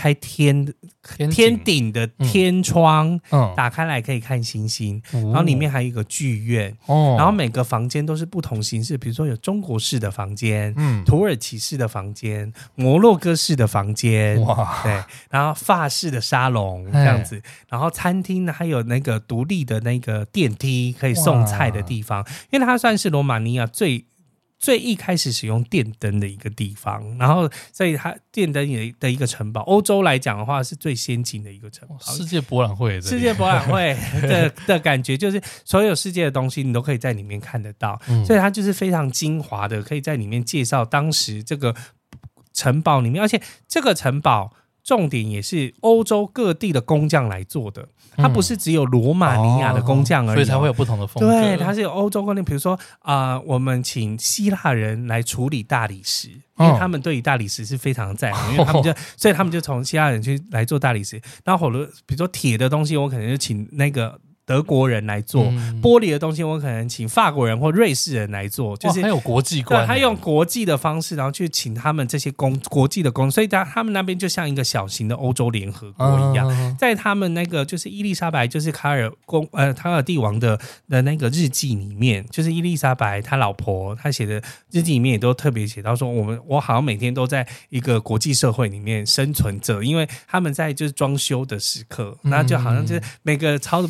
顶的天窗，打开来可以看星星，然后里面还有一个剧院，然后每个房间都是不同形式，比如说有中国式的房间，土耳其式的房间，摩洛哥式的房间，对，然后法式的沙龙这样子，然后餐厅呢还有那个独立的那个电梯可以送菜的地方，因为它算是罗马尼亚最一开始使用电灯的一个地方，然后所以它电灯的一个城堡，欧洲来讲的话是最先进的一个城堡。 世界博览会的感觉，就是所有世界的东西你都可以在里面看得到，所以它就是非常精华的，可以在里面介绍当时这个城堡里面，而且这个城堡重点也是欧洲各地的工匠来做的，它不是只有罗马尼亚的工匠而已， 所以才会有不同的风格。 对，它是有欧洲工匠，比如说我们请希腊人来处理大理石，因为他们对于大理石是非常在行，因为所以他们就从希腊人去来做大理石。然后比如说铁的东西，我可能就请那个德国人来做，玻璃的东西我可能请法国人或瑞士人来做，就是很有国际观， 他用国际的方式，然后去请他们这些国际的工，所以他们那边就像一个小型的欧洲联合国一样。在他们那个就是伊丽莎白，就是卡尔帝王的那个日记里面，就是伊丽莎白他老婆他写的日记里面也都特别写到说，我好像每天都在一个国际社会里面生存着，因为他们在就是装修的时刻，那就好像就是每个操着不同的语言。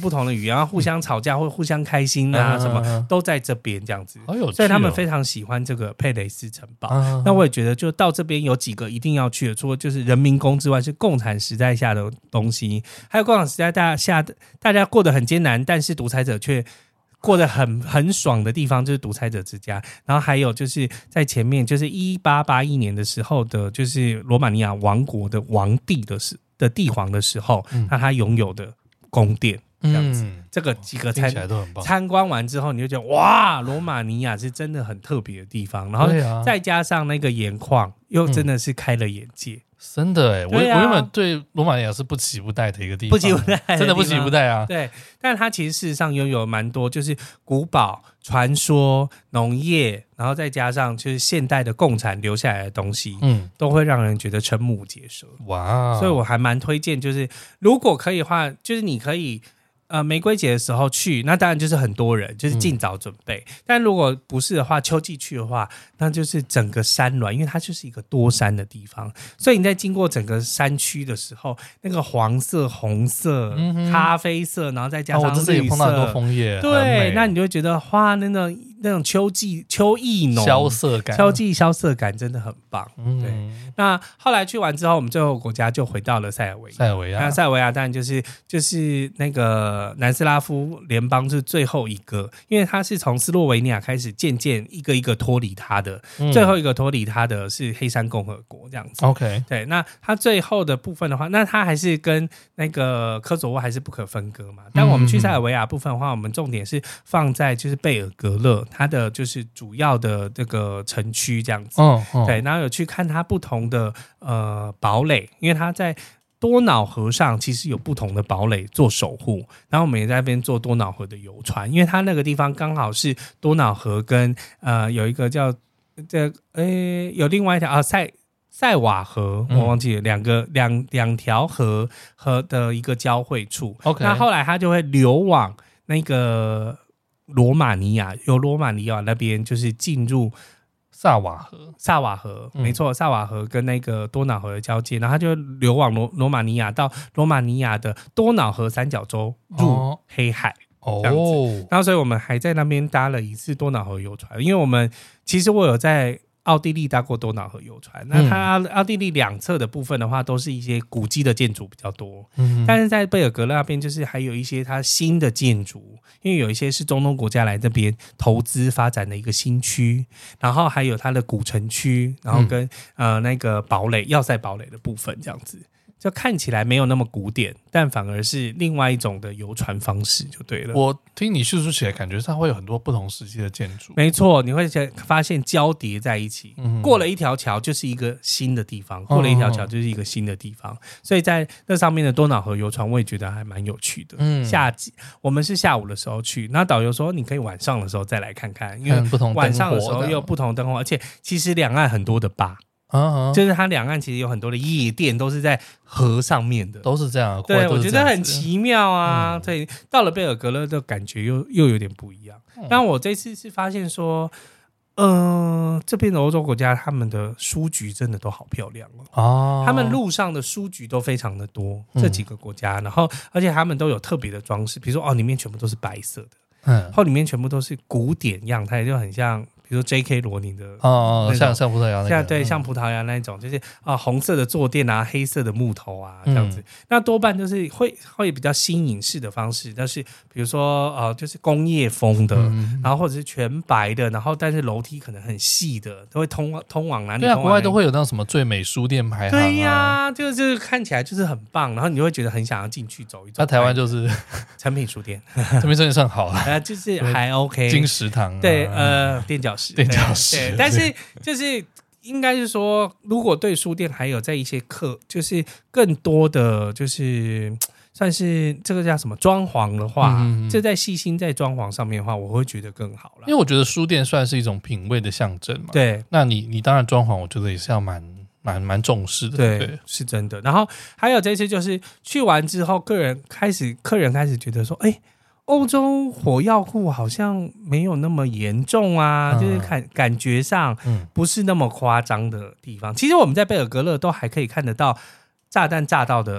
然后互相吵架或互相开心啊，什么都在这边这样子， 好有趣哦。 所以他们非常喜欢这个佩雷斯城堡。那我也觉得，就到这边有几个一定要去的，除了就是人民宫之外，是共产时代下的东西，还有共产时代下大家过得很艰难，但是独裁者却过得很爽的地方，就是独裁者之家。然后还有就是在前面，就是1881年的时候的，就是罗马尼亚王国的王帝的帝皇的时候，那他拥有的宫殿。这样子，这个几个参观完之后，你就觉得哇，罗马尼亚是真的很特别的地方。然后再加上那个盐矿，又真的是开了眼界。 真的哎，我原本对罗马尼亚是不期不待的一个地方， 不期不待， 真的不期不待啊。 对，但它其实事实上拥有蛮多，就是古堡、传说、农业，然后再加上就是现代的共产留下来的东西，都会让人觉得瞠目结舌。哇，所以我还蛮推荐，就是如果可以的话，就是你可以。玫瑰节的时候去，那当然就是很多人，就是尽早准备。但如果不是的话，秋季去的话，那就是整个山峦，因为它就是一个多山的地方，所以你在经过整个山区的时候，那个黄色、红色、咖啡色，然后再加上绿色， 我这次也碰到很多枫叶， 对，那你就会觉得哇，那种秋意浓萧色感， 秋季萧色感真的很棒。对，那后来去完之后，我们最后国家就回到了塞尔维亚。那塞尔维亚当然就是那个南斯拉夫联邦是最后一个，因为它是从斯洛维尼亚开始渐渐一个一个脱离它的，最后一个脱离它的是黑山共和国这样子。 OK， 对，那它最后的部分的话，那它还是跟那个科索沃还是不可分割嘛。但我们去塞尔维亚部分的话，我们重点是放在就是贝尔格勒。它的就是主要的这个城区这样子，对，然后有去看它不同的堡垒，因为它在多瑙河上其实有不同的堡垒做守护，然后我们也在那边坐多瑙河的游船，因为它那个地方刚好是多瑙河跟有一个叫有另外一条塞瓦河，我忘记了两条河的一个交汇处。那后来它就会流往那个。罗马尼亚由罗马尼亚那边就是进入萨瓦河， 没错，萨瓦河跟那个多瑙河的交界，然后它就流往罗马尼亚到罗马尼亚的多瑙河三角洲入黑海这样子。然后所以我们还在那边搭了一次多瑙河游船，因为其实我有在奥地利搭过多瑙河游船，那它奥地利两侧的部分的话，都是一些古迹的建筑比较多，但是在贝尔格勒那边就是还有一些它新的建筑，因为有一些是中东国家来这边投资发展的一个新区，然后还有它的古城区，然后跟那个要塞堡垒的部分这样子。就看起来没有那么古典，但反而是另外一种的游船方式就对了。 我听你叙述起来，感觉它会有很多不同时期的建筑。 没错，你会发现交叠在一起，过了一条桥就是一个新的地方，过了一条桥就是一个新的地方。所以在那上面的多瑙河游船，我也觉得还蛮有趣的。我们是下午的时候去，那导游说你可以晚上的时候再来看看，因为晚上的时候又有不同灯火，而且其实两岸很多的吧。就是它两岸其实有很多的夜店都是在河上面的， 都是这样。 对，我觉得很奇妙啊。所以到了贝尔格勒的感觉又有点不一样。但我这次是发现说，这边的欧洲国家他们的书局真的都好漂亮哦。他们路上的书局都非常的多，这几个国家，然后而且他们都有特别的装饰，比如说里面全部都是白色的，后里面全部都是古典样态，就很像。比如说 J.K. 罗宁的像葡萄牙那个，像葡萄牙那一种，就是红色的坐垫啊，黑色的木头啊这样子。那多半就是会比较新颖式的方式，但是比如说就是工业风的，然后或者是全白的，然后但是楼梯可能很细的，都会通往哪里？ 对啊，国外都会有那种什么最美书店排行。 对呀，就是看起来就是很棒，然后你就会觉得很想要进去走一走。 那台湾就是诚品书店， 诚品书店算好了， 就是还 OK。 金石堂， 对，垫脚石， 对， 但是就是应该是说，如果对书店还有在一些就是更多的就是算是这个叫什么装潢的话，这在细心在装潢上面的话，我会觉得更好了。 因为我觉得书店算是一种品味的象征嘛。对，那你当然装潢，我觉得也是要蛮重视的。 对，是真的。然后还有这次就是去完之后，客人开始觉得说，欧洲火药库好像没有那么严重啊，就是感觉上不是那么夸张的地方。其实我们在贝尔格勒都还可以看得到炸弹炸到的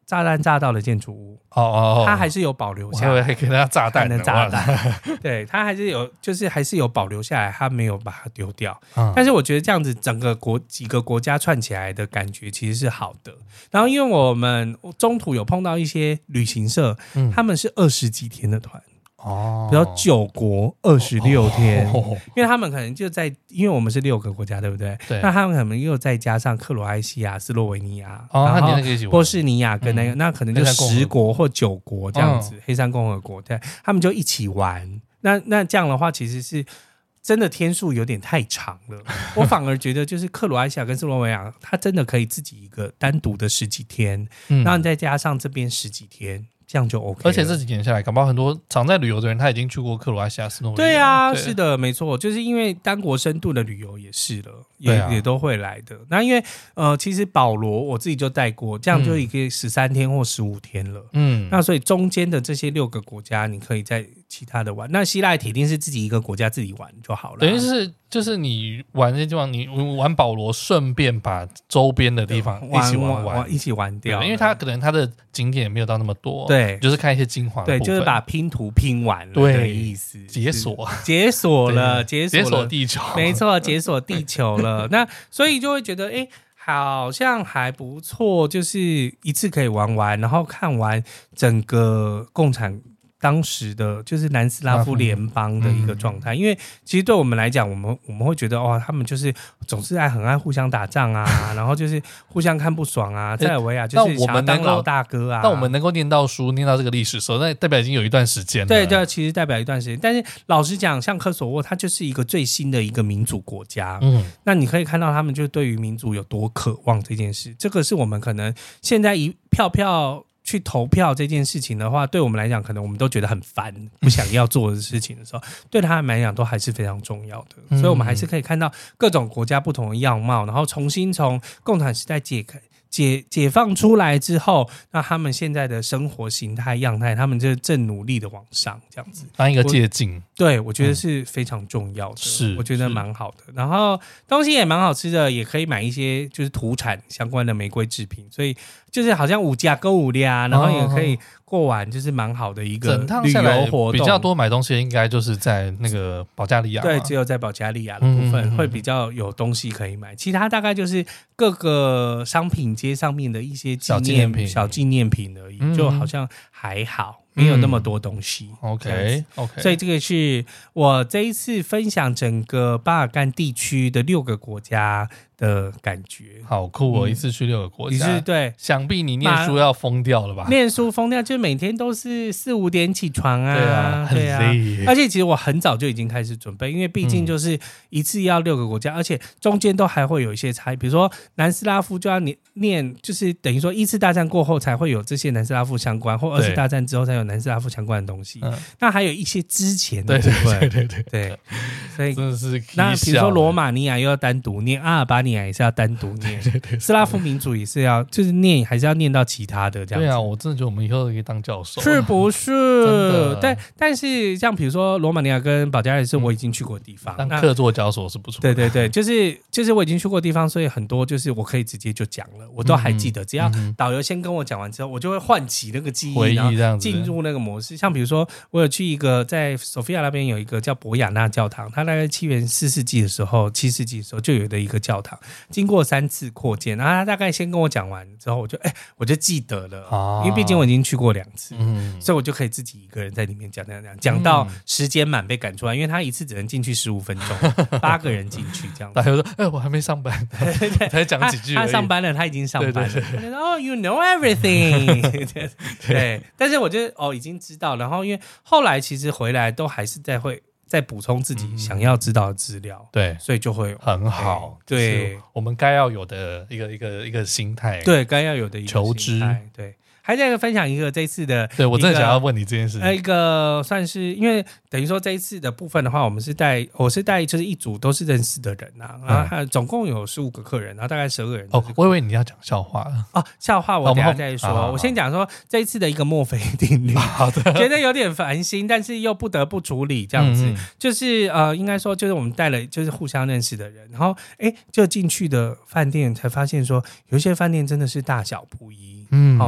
炸弹炸到的建筑物，它还是有保留下来， 我还给他炸弹的炸弹，对，它还是有，就是还是有保留下来，它没有把它丢掉。但是我觉得这样子整个几个国家串起来的感觉其实是好的。然后因为我们中途有碰到一些旅行社，他们是20几天的团。比如9国26天，因为他们可能就在，因为我们是6个国家，对不对？ 对。 那他们可能又再加上克罗埃西亚、斯洛维尼亚， 然后波士尼亚跟那可能就10国或9国这样子，黑山共和国，对，他们就一起玩。那这样的话，其实是真的天数有点太长了。我反而觉得，就是克罗埃西亚跟斯洛维尼亚，它真的可以自己一个单独的10几天，然后你再加上这边10几天。这样就 OK 了。 而且这几年下来，搞不好很多常在旅游的人，他已经去过克罗埃西亚、斯洛文尼亚。 对啊，是的，没错，就是因为单国深度的旅游也是了，也都会来的。那因为其实保罗我自己就带过，这样就一个13天或15天了。那所以中间的这些6个国家，你可以在其他的玩。那希腊铁定是自己一个国家自己玩就好了。 等于就是你玩这些地方，你玩保罗，顺便把周边的地方一起玩掉，因为它可能它的景点也没有到那么多， 对， 就是看一些精华的部分， 对，就是把拼图拼完了的意思， 解锁了地球， 没错，解锁地球了。那所以就会觉得，好像还不错，就是一次可以玩完，然后看完整个共产。当时的就是南斯拉夫联邦的一个状态，因为其实对我们来讲，我们会觉得他们就是总是很爱互相打仗啊，然后就是互相看不爽啊，塞尔维亚就是想要当老大哥啊。 但我们能够念到书，念到这个历史的时候，那代表已经有一段时间了。 对，其实代表一段时间。但是老实讲，像科索沃，它就是一个最新的一个民主国家。那你可以看到他们就对于民主有多渴望这件事，这个是我们可能现在一票去投票这件事情的话，对我们来讲，可能我们都觉得很烦，不想要做的事情的时候，对他们来讲都还是非常重要的。所以我们还是可以看到各种国家不同的样貌，然后重新从共产时代解放出来之后，那他们现在的生活形态样态，他们就正努力的往上，这样子当一个借鉴。 对，我觉得是非常重要的，是我觉得蛮好的。然后东西也蛮好吃的，也可以买一些就是土产相关的玫瑰制品，所以就是好像5家购物啊，然后也可以过完就是蛮好的一个旅游活动。 比较多买东西应该就是在那个保加利亚， 对，只有在保加利亚的部分会比较有东西可以买，其他大概就是各个商品街上面的一些小纪念品而已，就好像还好。没有那么多东西。 OK， 所以这个是我这一次分享整个巴尔干地区的6个国家的感觉。 好酷哦！一次去6个国家， 对， 想必你念书要疯掉了吧？ 念书疯掉，就每天都是4、5点起床啊， 对啊，很累。 而且其实我很早就已经开始准备，因为毕竟就是一次要6个国家，而且中间都还会有一些差异，比如说南斯拉夫就要念，就是等于说1次大战过后才会有这些南斯拉夫相关，或2次大战之后才有南斯拉夫相关的东西。那还有一些之前的部分，对，所以真的是那比如说罗马尼亚又要单独念，阿尔巴尼亚也是要单独念，斯拉夫民族也是要就是念，还是要念到其他的这样子。 对啊，我真的觉得我们以后可以当教授， 是不是？但是像比如说罗马尼亚跟保加利亚是我已经去过的地方， 当客座教授是不错。 对，就是我已经去过的地方，所以很多就是我可以直接就讲了，我都还记得。只要导游先跟我讲完之后，我就会唤起那个记忆，然后进入那个模式。像比如说，我有去一个在索菲亚那边有一个叫博雅纳教堂，它大概7世纪的时候就有的一个教堂，经过3次扩建，然后他大概先跟我讲完之后，我就记得了，因为毕竟我已经去过2次，所以我就可以自己一个人在里面讲到时间满被赶出来，因为他一次只能进去15分钟，8个人进去这样子。 大家说，我还没上班，才讲几句而已。 他上班了，他已经上班了。哦，you know everything 对，但是我就已经知道，然后因为后来其实回来都还是再补充自己想要知道的资料， 对， 所以就会很好。对，我们该要有的一个心态， 对，该要有的一个求知， 对。还再分享一个这一次的， 对我真的想要问你这件事。 一个算是因为等于说这一次的部分的话，我是带就是一组都是认识的人啊，然后总共有15个客人，然后大概12个人。 我以为你要讲笑话了。 笑话我等一下再说。我先讲说这一次的一个墨菲定律，好的，觉得有点烦心，但是又不得不处理这样子。就是应该说就是我们带了就是互相认识的人，然后就进去的饭店才发现说，有些饭店真的是大小不一。他的那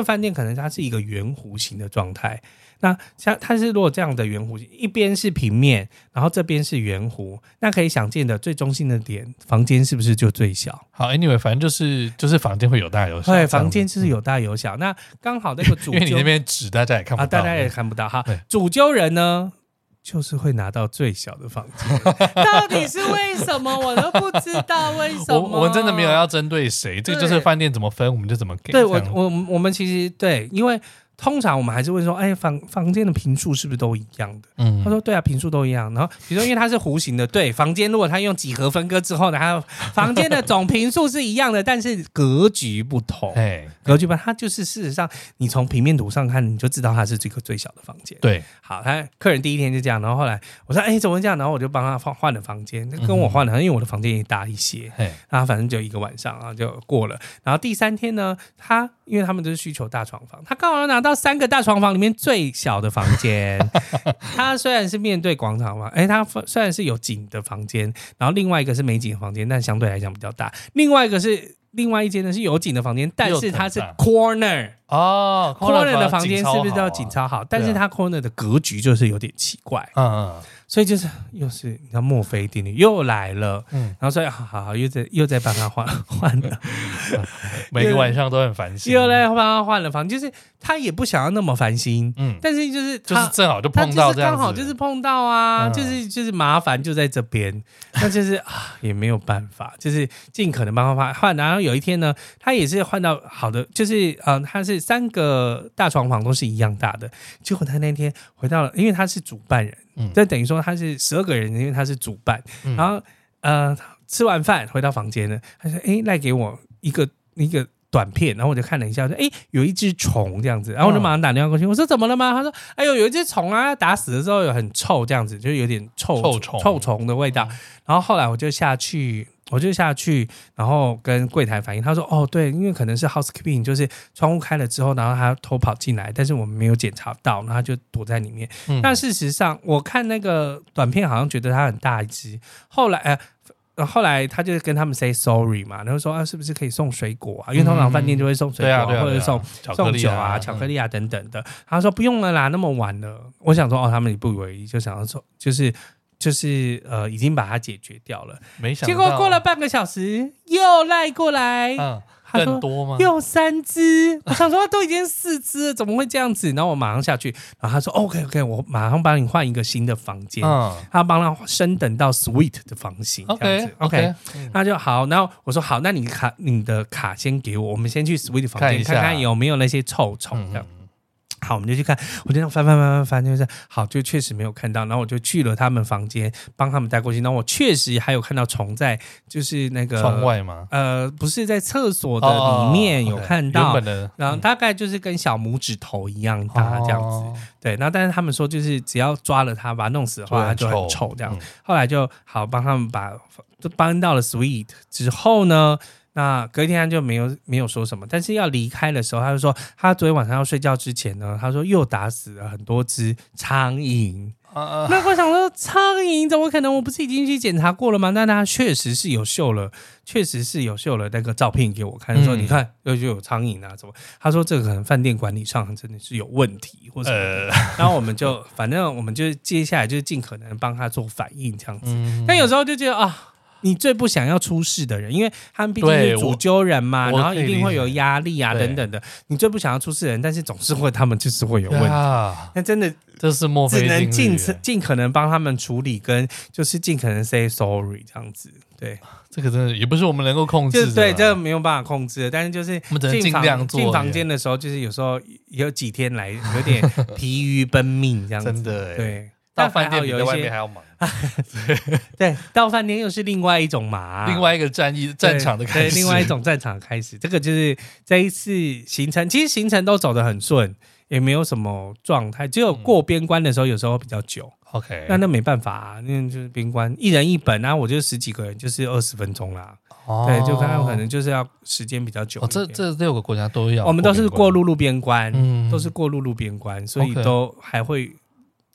饭店可能它是一个圆弧形的状态。那像它是如果这样的圆弧形，一边是平面，然后这边是圆弧，那可以想见的最中心的点，房间是不是就最小？ 好 ，anyway， 反正就是房间会有大有小。 对，房间就是有大有小。那刚好那个主因为你那边纸大家也看不到， 大家也看不到哈。主揪人呢，就是会拿到最小的房间，到底是为什么？我都不知道为什么。 我们真的没有要针对谁，这个就是饭店怎么分，我们就怎么给。 对我们其实对，因为。通常我们还是会说，哎，房间的坪数是不是都一样的？他说对啊，坪数都一样。然后比如说因为它是弧形的，对，房间如果它用几何分割之后呢，它房间的总坪数是一样的，但是格局不同。格局不同，它就是事实上你从平面图上看，你就知道它是这个最小的房间。 对， 好，客人第一天就这样，然后后来我说，哎，怎么会这样？然后我就帮他换了房间，跟我换了，因为我的房间也大一些。那反正就一个晚上啊就过了。然后第3天呢，因为他们都是需求大床房，他刚好拿到3个大床房里面最小的房间。他虽然是面对广场嘛，他虽然是有景的房间，然后另外一个是没景的房间，但相对来讲比较大。另外一间呢是有景的房间，但是它是 corner 哦 ，corner 的房间是不是叫景超好？但是它 corner 的格局就是有点奇怪。所以就是又是你看墨菲定律又来了，然后所以好又在帮他换了， 每个晚上都很烦心， 又来帮他换了房，就是他也不想要那么烦心，但是就是正好就碰到这样子， 刚好就是碰到啊，就是麻烦就在这边，那就是也没有办法，就是尽可能帮他换。然后有一天呢，他也是换到好的，就是他是3个大床房都是一样大的，结果他那天回到了，因为他是主办人。这等于说他是12个人，因为他是主办。然后吃完饭回到房间呢，他说：“赖给我一个短片。”然后我就看了一下，说：“有一只虫这样子。”然后我就马上打电话过去，我说：“怎么了吗？”他说：“哎呦，有一只虫啊，打死的时候有很臭，这样子，就有点臭虫的味道。”然后后来我就下去，然后跟柜台反映，他说：“哦，对，因为可能是 housekeeping， 就是窗户开了之后，然后他偷跑进来，但是我们没有检查到，然后他就躲在里面。但事实上，我看那个短片，好像觉得它很大一只。后来他就跟他们 say sorry 嘛，然后说是不是可以送水果啊？因为通常饭店就会送水果，或者送酒啊、巧克力啊等等的。他说不用了啦，那么晚了。我想说他们也不以为意，就想要说就是已经把它解决掉了， 没想到， 结果过了半个小时又赖过来， 更多吗？ 又3只，我想说都已经4只了，怎么会这样子？然后我马上下去，然后他说 OK， 我马上帮你换一个新的房间，他帮他升等到 suite 的房型，这样子 OK， 那就好。然后我说好，那你的卡先给我，我们先去 suite 房间看看有没有那些臭虫这样。好，我们就去看，我就这样翻，就是好，就确实没有看到。然后我就去了他们房间，帮他们带过去。然后我确实还有看到虫在，就是那个窗外吗？ 不是在厕所的里面有看到， 原本的， 然后大概就是跟小拇指头一样大这样子。对，然后但是他们说，就是只要抓了它，把它弄死的话，它就很臭这样。后来就好帮他们就搬到了 suite 之后呢。那隔一天他就没有说什么，但是要离开的时候，他就说他昨天晚上要睡觉之前呢，他说又打死了很多只苍蝇。那我想说，苍蝇怎么可能？我不是已经去检查过了吗？那他确实是有秀了那个照片给我看，说你看又有苍蝇啊什么。他说这个可能饭店管理上真的是有问题或什么的。然后反正我们就接下来就是尽可能帮他做反应这样子。但有时候就觉得你最不想要出事的人，因为他们毕竟是主揪人嘛，然后一定会有压力啊等等的。你最不想要出事的人，但是总是他们就是会有问题。那真的这是墨菲定律， 只能尽可能帮他们处理，跟就是尽可能 say sorry 这样子。对， 这个真的也不是我们能够控制的， 对，这个没有办法控制的。但是就是我们只能尽量做。 进房间的时候，就是有时候有几天来有点疲于奔命这样子， 真的对。 到饭店比在外面还要忙， 对，到饭店又是另外一种忙， 另外一个战场的开始， 另外一种战场的开始。这个就是这一次行程，其实行程都走得很顺，也没有什么状态，只有过边关的时候有时候比较久。 OK， 那没办法啊，因为就是边关一人一本啊，我就10几个人，就是20分钟啦。对，就看可能就是要时间比较久。 这6个国家都要， 我们都是过陆路边关，都是过陆路边关，所以都还会。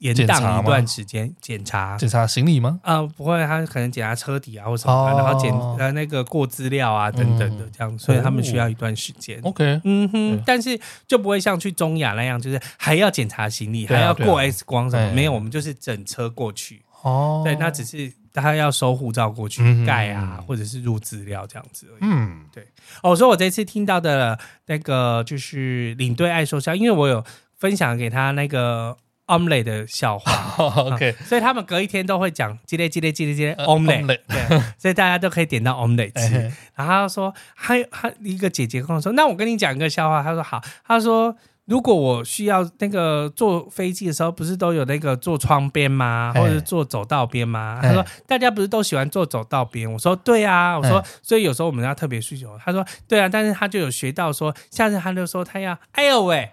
延宕一段时间检查行李吗？ 不会，他可能检查车底啊或什么的，然后那个过资料啊等等的这样，所以他们需要一段时间。 OK， 但是就不会像去中亚那样，就是还要检查行李，还要过 X 光什么，没有，我们就是整车过去。对，那只是他要收护照过去盖啊，或者是入资料这样子而已。对。所以我这次听到的那个就是领队爱说笑，因为我有分享给他那个 omelette 的笑话 ，OK， 所以他们隔一天都会讲叽嘞 omelette， 对，所以大家都可以点到 omelette 吃。然后他说，他一个姐姐跟我说，那我跟你讲一个笑话。他说好，他说如果我需要那个坐飞机的时候，不是都有那个坐窗边吗？或者坐走道边吗？他说大家不是都喜欢坐走道边？我说对啊，我说所以有时候我们要特别需求。他说对啊，但是他就有学到说，下次他就说他要哎呦喂。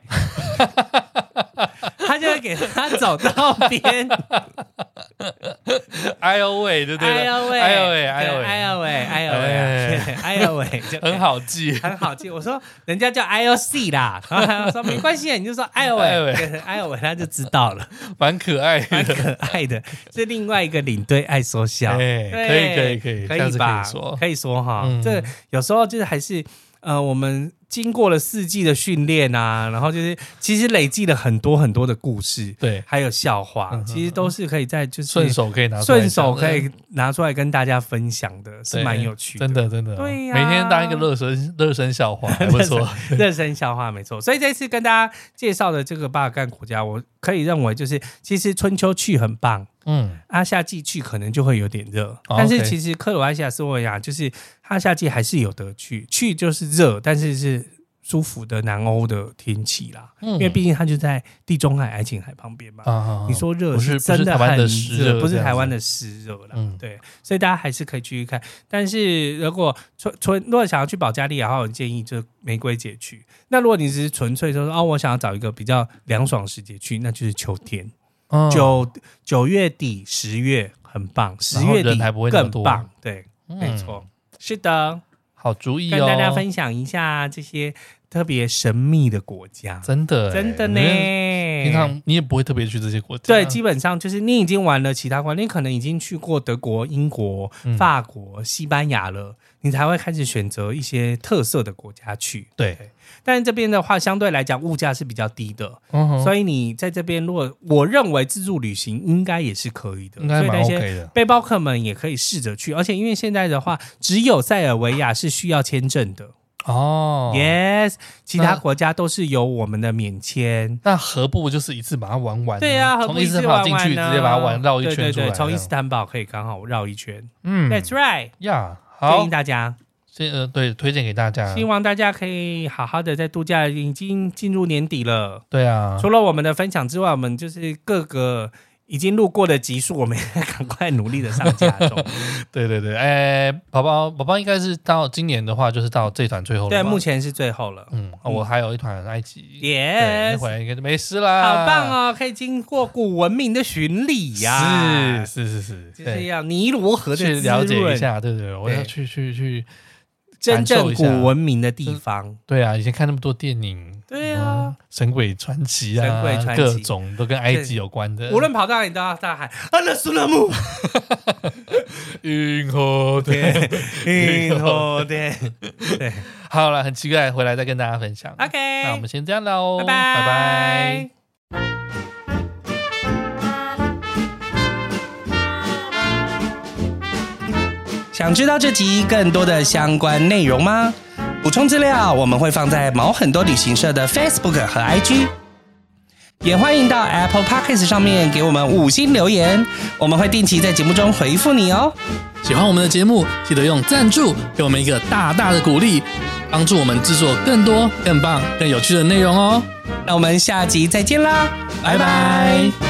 他就会给他走到边， 哎呦喂，对不对？ 哎呦喂， 哎呦喂，哎呦喂， 哎呦喂，哎呦喂，哎呦喂， 很好记， 很好记。我说人家叫 IOC 啦，然后他说没关系，你就说哎呦喂，哎呦喂，他就知道了， 蛮可爱的， 蛮可爱的。是另外一个领队爱说笑， 可以吧？可以说哈，这有时候就是还是我们。经过了4季的训练啊，然后就是其实累积了很多很多的故事， 对， 还有笑话，其实都是可以在就是顺手可以拿出来跟大家分享的，是蛮有趣的， 真的， 对呀， 每天当一个热身笑话，还不错， 热身笑话没错。所以这次跟大家介绍的这个巴尔干国家，我可以认为就是其实春秋去很棒。夏季去可能就会有点热，但是其实克罗埃西亚、斯洛文尼亚就是它夏季还是有得去就是热，但是是舒服的南欧的天气啦。因为毕竟它就在地中海、爱琴海旁边嘛。你说热是真的很热，不是台湾的湿热啦。对，所以大家还是可以去看。但是如果想要去保加利亚的话，我建议就玫瑰节去。那如果你只是纯粹说我想要找一个比较凉爽时节去，那就是秋天。9月底10月很棒，10月底更棒，对，没错，是的， 好主意跟大家分享一下这些特别神秘的国家， 真的呢。 平常你也不会特别去这些国家， 对，基本上就是你已经玩了其他国家，你可能已经去过德国、英国、法国、西班牙了，你才会开始选择一些特色的国家去，对。但是这边的话，相对来讲物价是比较低的，所以你在这边，如果我认为自助旅行应该也是可以的， 应该蛮 OK 的。 所以那些背包客们也可以试着去，而且因为现在的话，只有塞尔维亚是需要签证的。Yes， 其他国家都是有我们的免签。 那何不就是一次把它玩完？ 对啊， 从伊斯坦堡进去，直接把它绕一圈出来。 对，从伊斯坦堡可以刚好绕一圈。That's right。 好， 建议大家。 对，推荐给大家， 希望大家可以好好的在度假，已经进入年底了。 对啊， 除了我们的分享之外，我们就是各个已经录过的集数，我们也赶快努力的上架中。 对，宝宝应该是到今年的话，就是到这团最后了。 对，目前是最后了。 我还有一团埃及， 那回来应该就没事啦。 好棒哦，可以经过古文明的巡礼呀。 是， 就是要尼罗河的去了解一下，对，我要去。 真正古文明的地方， 对啊，以前看那么多电影， 对啊， 神鬼传奇啊，各种都跟埃及有关的， 无论跑到哪里都要大喊阿拉苏拉姆， 银河店， 对， 好了，很期待回来再跟大家分享。 OK， 那我们先这样喽， 拜拜。想知道这集更多的相关内容吗？补充资料我们会放在毛很多旅行社的 Facebook 和 IG， 也欢迎到 Apple Podcast 上面给我们5星留言，我们会定期在节目中回复你哦。 喜欢我们的节目，记得用赞助给我们一个大大的鼓励，帮助我们制作更多、更棒、更有趣的内容哦。 那我们下集再见啦，拜拜。